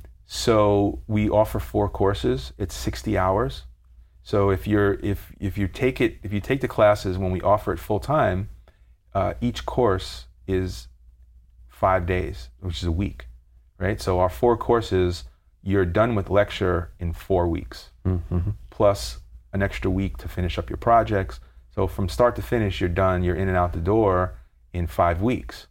B: so we offer four courses. It's sixty hours. So if you're if if you take it if you take the classes when we offer it full time, uh, each course is five days, which is a week, right? So our four courses, you're done with lecture in four weeks, mm-hmm. plus an extra week to finish up your projects. So from start to finish, you're done. You're in and out the door in five weeks.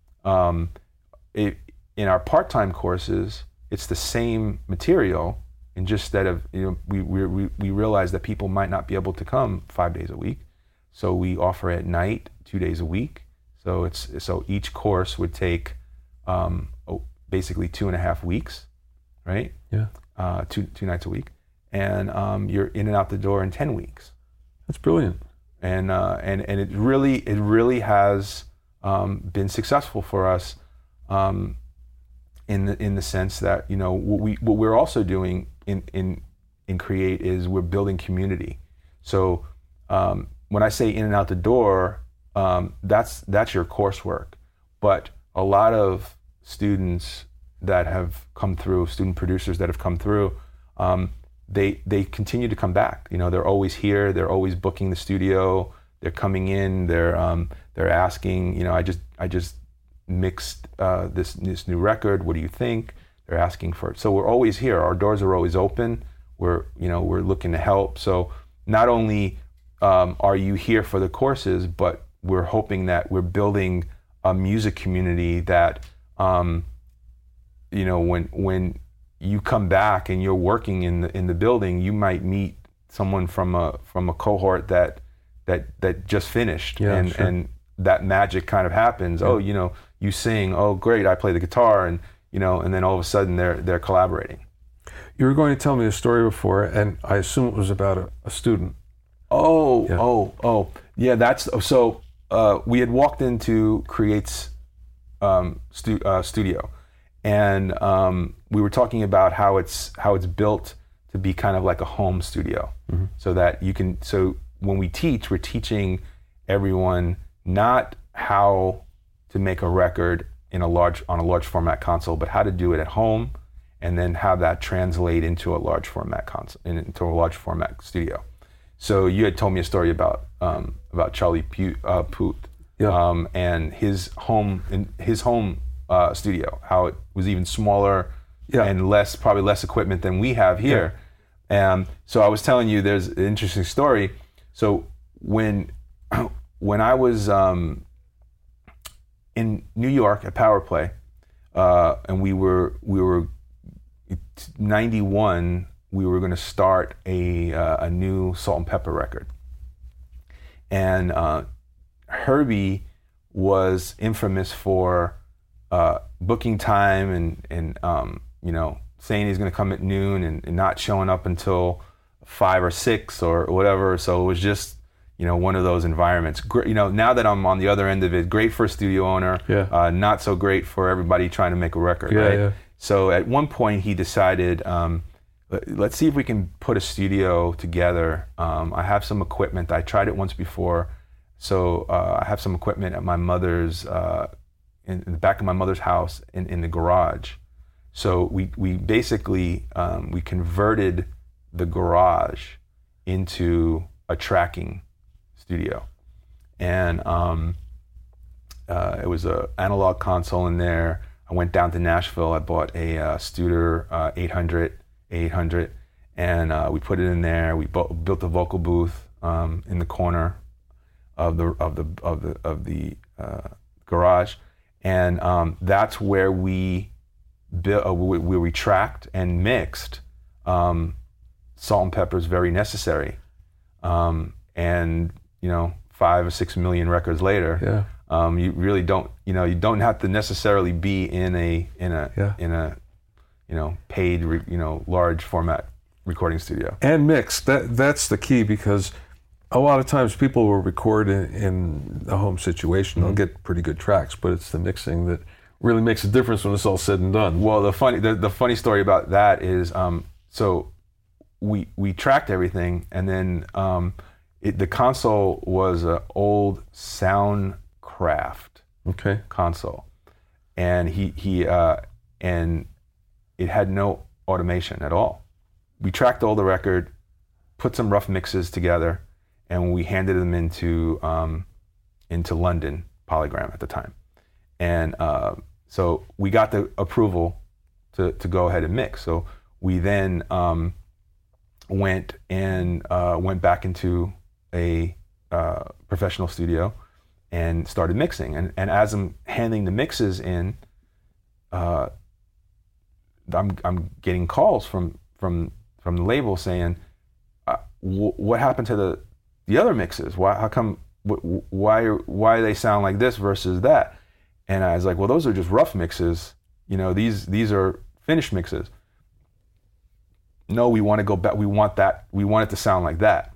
B: Um, it, in our part-time courses, it's the same material, and just instead of you know we we we realize that people might not be able to come five days a week, so we offer at night two days a week. So it's so each course would take um, oh, basically two and a half weeks, right?
A: Yeah.
B: Uh, two two nights a week, and um, you're in and out the door in ten weeks.
A: That's brilliant.
B: And uh, and and it really it really has um, been successful for us, um, in the in the sense that you know what we what we're also doing in in in Create is we're building community. So um, when I say in and out the door, um, that's that's your coursework, but a lot of students that have come through, student producers that have come through, um, they they continue to come back. You know, they're always here. They're always booking the studio. They're coming in. They're um, they're asking. You know, I just I just mixed uh, this this new record. What do you think? They're asking for it. So we're always here. Our doors are always open. We're you know we're looking to help. So not only um, are you here for the courses, but we're hoping that we're building a music community that. Um, you know, when when you come back and you're working in the in the building, you might meet someone from a from a cohort that that that just finished,
A: yeah,
B: and
A: sure.
B: and that magic kind of happens. Yeah. Oh, you know, you sing. Oh, great! I play the guitar, and you know, and then all of a sudden they're they're collaborating.
A: You were going to tell me a story before, and I assume it was about a, a student.
B: Oh,
A: yeah.
B: oh, oh, yeah. That's so. Uh, we had walked into Create's um, stu- uh, studio. And um, we were talking about how it's how it's built to be kind of like a home studio, mm-hmm. so that you can. So when we teach, we're teaching everyone not how to make a record in a large on a large format console, but how to do it at home, and then have that translate into a large format console, into a large format studio. So you had told me a story about um, about Charlie Puth, uh, Puth
A: yeah.
B: um, and his home in his home. Uh, studio, how it was even smaller
A: yeah.
B: and less, probably less equipment than we have here. Yeah. And so I was telling you, there's an interesting story. So when when I was um, in New York at Power Play, uh, and we were we were ninety-one, we were going to start a uh, a new Salt and Pepper record, and uh, Herbie was infamous for uh, booking time and and um, you know, saying he's going to come at noon and, and not showing up until five or six or whatever. So it was just, you know, one of those environments. Great, you know, now that I'm on the other end of it, great for a studio owner,
A: yeah.
B: uh, not so great for everybody trying to make a record,
A: yeah,
B: right?
A: Yeah.
B: So at one point he decided, um, let's see if we can put a studio together. Um, I have some equipment. I tried it once before. So uh, I have some equipment at my mother's, uh, in, in the back of my mother's house in, in the garage. So we, we basically, um, we converted the garage into a tracking studio. And um, uh, it was an analog console in there. I went down to Nashville. I bought a uh, Studer uh, eight hundred, eight hundred, and uh, we put it in there. We bu- built a vocal booth um, in the corner of the of the of the of the uh, garage, and um, that's where we built, uh, where we tracked and mixed um, Salt and Pepper's Very Necessary, um, and you know, five or six million records later,
A: yeah.
B: um, you really don't, you know, you don't have to necessarily be in a in a
A: yeah.
B: in a you know paid re, you know large format recording studio
A: and mixed. That that's the key, because a lot of times people will record in, in a home situation.
B: Mm-hmm.
A: They'll get pretty good tracks, but it's the mixing that really makes a difference when it's all said and done.
B: Well, the funny the, the funny story about that is, um, so we we tracked everything, and then um, it, the console was an old Soundcraft
A: okay.
B: console, and he he uh, and it had no automation at all. We tracked all the record, put some rough mixes together, and we handed them into um, into London Polygram at the time, and uh, so we got the approval to to go ahead and mix. So we then um, went and uh, went back into a uh, professional studio and started mixing. And and as I'm handing the mixes in, uh, I'm I'm getting calls from from from the label saying, uh, w- "What happened to the the other mixes? Why? How come? Wh- why? Why they sound like this versus that?" And I was like, "Well, those are just rough mixes. You know, these these are finished mixes. No, we want to go back. We want that. We want it to sound like that."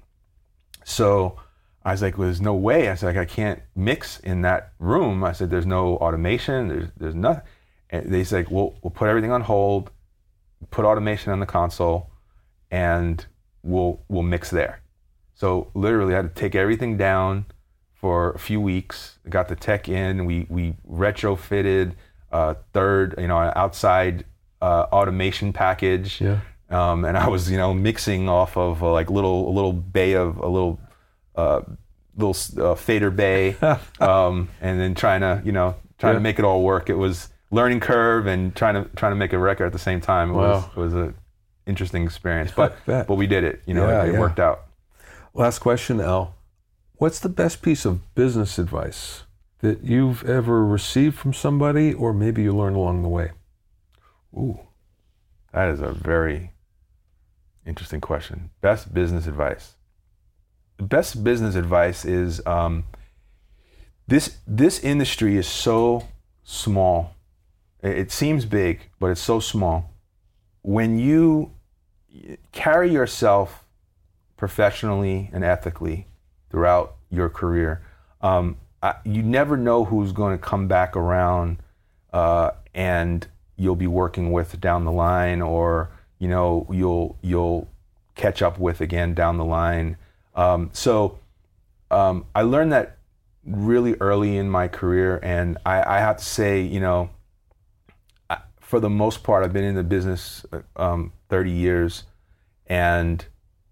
B: So I was like, well, "There's no way." I said, like, "I can't mix in that room." I said, "There's no automation. There's there's nothing." And they said, "Well, we'll put everything on hold, put automation on the console, and we'll we'll mix there." So literally, I had to take everything down for a few weeks. Got the tech in. We we retrofitted a third, you know, an outside uh, automation package.
A: Yeah.
B: Um, and I was, you know, mixing off of a, like little a little bay of a little uh, little uh, fader bay, um, and then trying to, you know, trying
A: yeah.
B: to make it all work. It was learning curve and trying to trying to make a record at the same time. It
A: wow.
B: was it was an interesting experience, but
A: but
B: we did it. You know,
A: yeah,
B: it, it
A: yeah.
B: worked out.
A: Last question, Al. What's the best piece of business advice that you've ever received from somebody, or maybe you learned along the way?
B: Ooh, that is a very interesting question. Best business advice. The best business advice is um, this. This industry is so small. It, it seems big, but it's so small. When you carry yourself professionally and ethically throughout your career, um, I, you never know who's going to come back around uh, and you'll be working with down the line, or you know you'll you'll catch up with again down the line. Um, so um, I learned that really early in my career, and I, I have to say, you know, I, for the most part, I've been in the business um, thirty years, and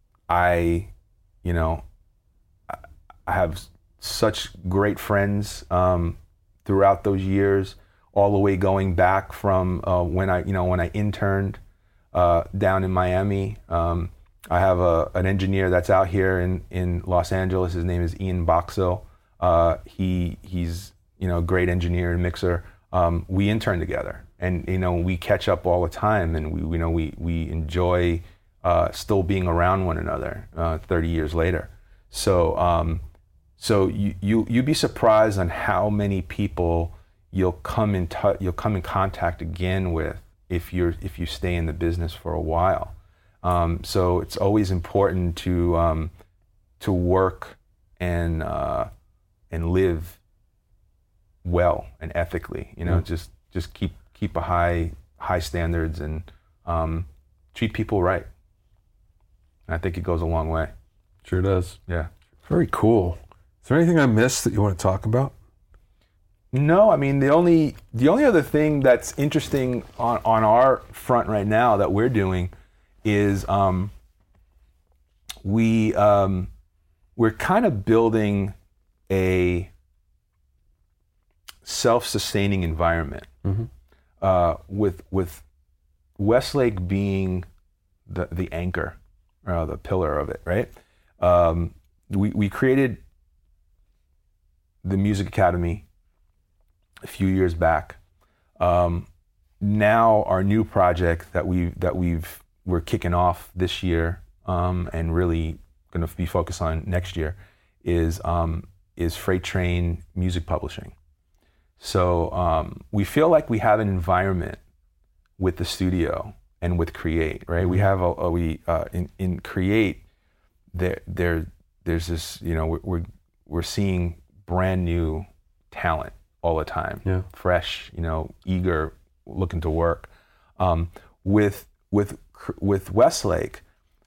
B: I, you know, I, I have such great friends um, throughout those years, all the way going back from uh, when I, you know, when I interned uh, down in Miami. Um, I have a, an engineer that's out here in, in Los Angeles. His name is Ian Boxell. Uh, he he's you know a great engineer and mixer. Um, we intern together, and you know we catch up all the time, and we you know we we enjoy uh, still being around one another uh, thirty years later. So um, so you you you'd be surprised on how many people you'll come in touch, you'll come in contact again with if you're if you stay in the business for a while. Um, so it's always important to um, to work and uh, and live well and ethically. You know, mm. just just keep keep a high high standards and um, treat people right. And I think it goes a long way.
A: Sure does.
B: Yeah.
A: Very cool. Is there anything I missed that you want to talk about?
B: No, I mean the only the only other thing that's interesting on, on our front right now that we're doing is um, we um, we're kind of building a self-sustaining environment mm-hmm. uh, with with Westlake being the the anchor, uh, the pillar of it, right? Um, we we created the Music Academy a few years back. Um, now our new project that we that we've we're kicking off this year um, and really going to be focused on next year is um, is Freight Train Music Publishing. So um, we feel like we have an environment with the studio and with Create, right? We have a, a we uh, in in Create there there there's this, you know, we're we're, we're seeing brand new talent all the time, yeah. fresh, you know, eager, looking to work. Um, with with with Westlake,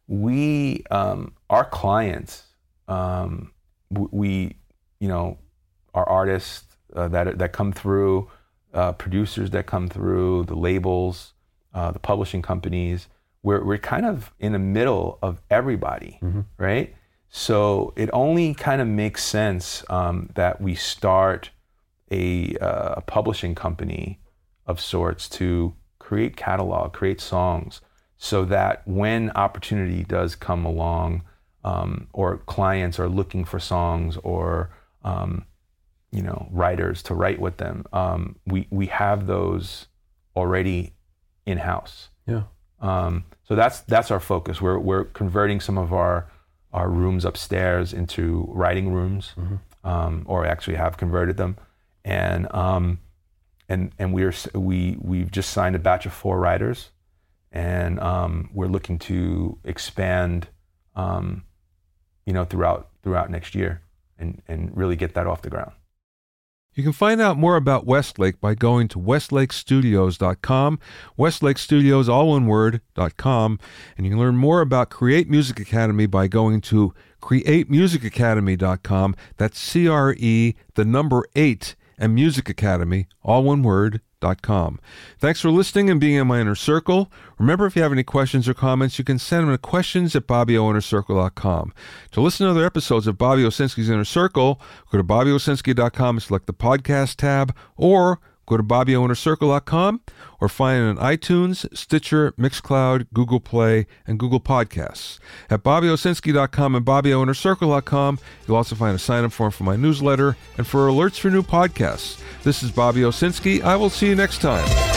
B: we um, our clients, um, we you know, our artists uh, that that come through, uh, producers that come through, the labels, uh, the publishing companies. We're we're kind of in the middle of everybody, mm-hmm. right? So it only kind of makes sense um, that we start a, uh, a publishing company of sorts to create catalog, create songs, so that when opportunity does come along, um, or clients are looking for songs, or um, you know, writers to write with them, um, we we have those already in house.
A: Yeah.
B: Um, so that's that's our focus. We're we're converting some of our our rooms upstairs into writing rooms, mm-hmm. um, or actually have converted them. And um, and and we're we we've just signed a batch of four writers, and um, we're looking to expand, um, you know, throughout throughout next year, and and really get that off the ground.
A: You can find out more about Westlake by going to westlake studios dot com, Westlake Studios, all one word, dot com, and you can learn more about Create Music Academy by going to create music academy dot com. That's C R E, the number eight, and Music Academy, all one word, dot com. Thanks for listening and being in my inner circle. Remember, if you have any questions or comments, you can send them to questions at bobby o inner circle dot com. To listen to other episodes of Bobby Owsinski's Inner Circle, go to bobby owsinski dot com and select the podcast tab, or go to bobby o inner circle dot com, or find it on iTunes, Stitcher, Mixcloud, Google Play, and Google Podcasts. At bobby owsinski dot com and bobby o inner circle dot com, you'll also find a sign-up form for my newsletter and for alerts for new podcasts. This is Bobby Owsinski. I will see you next time.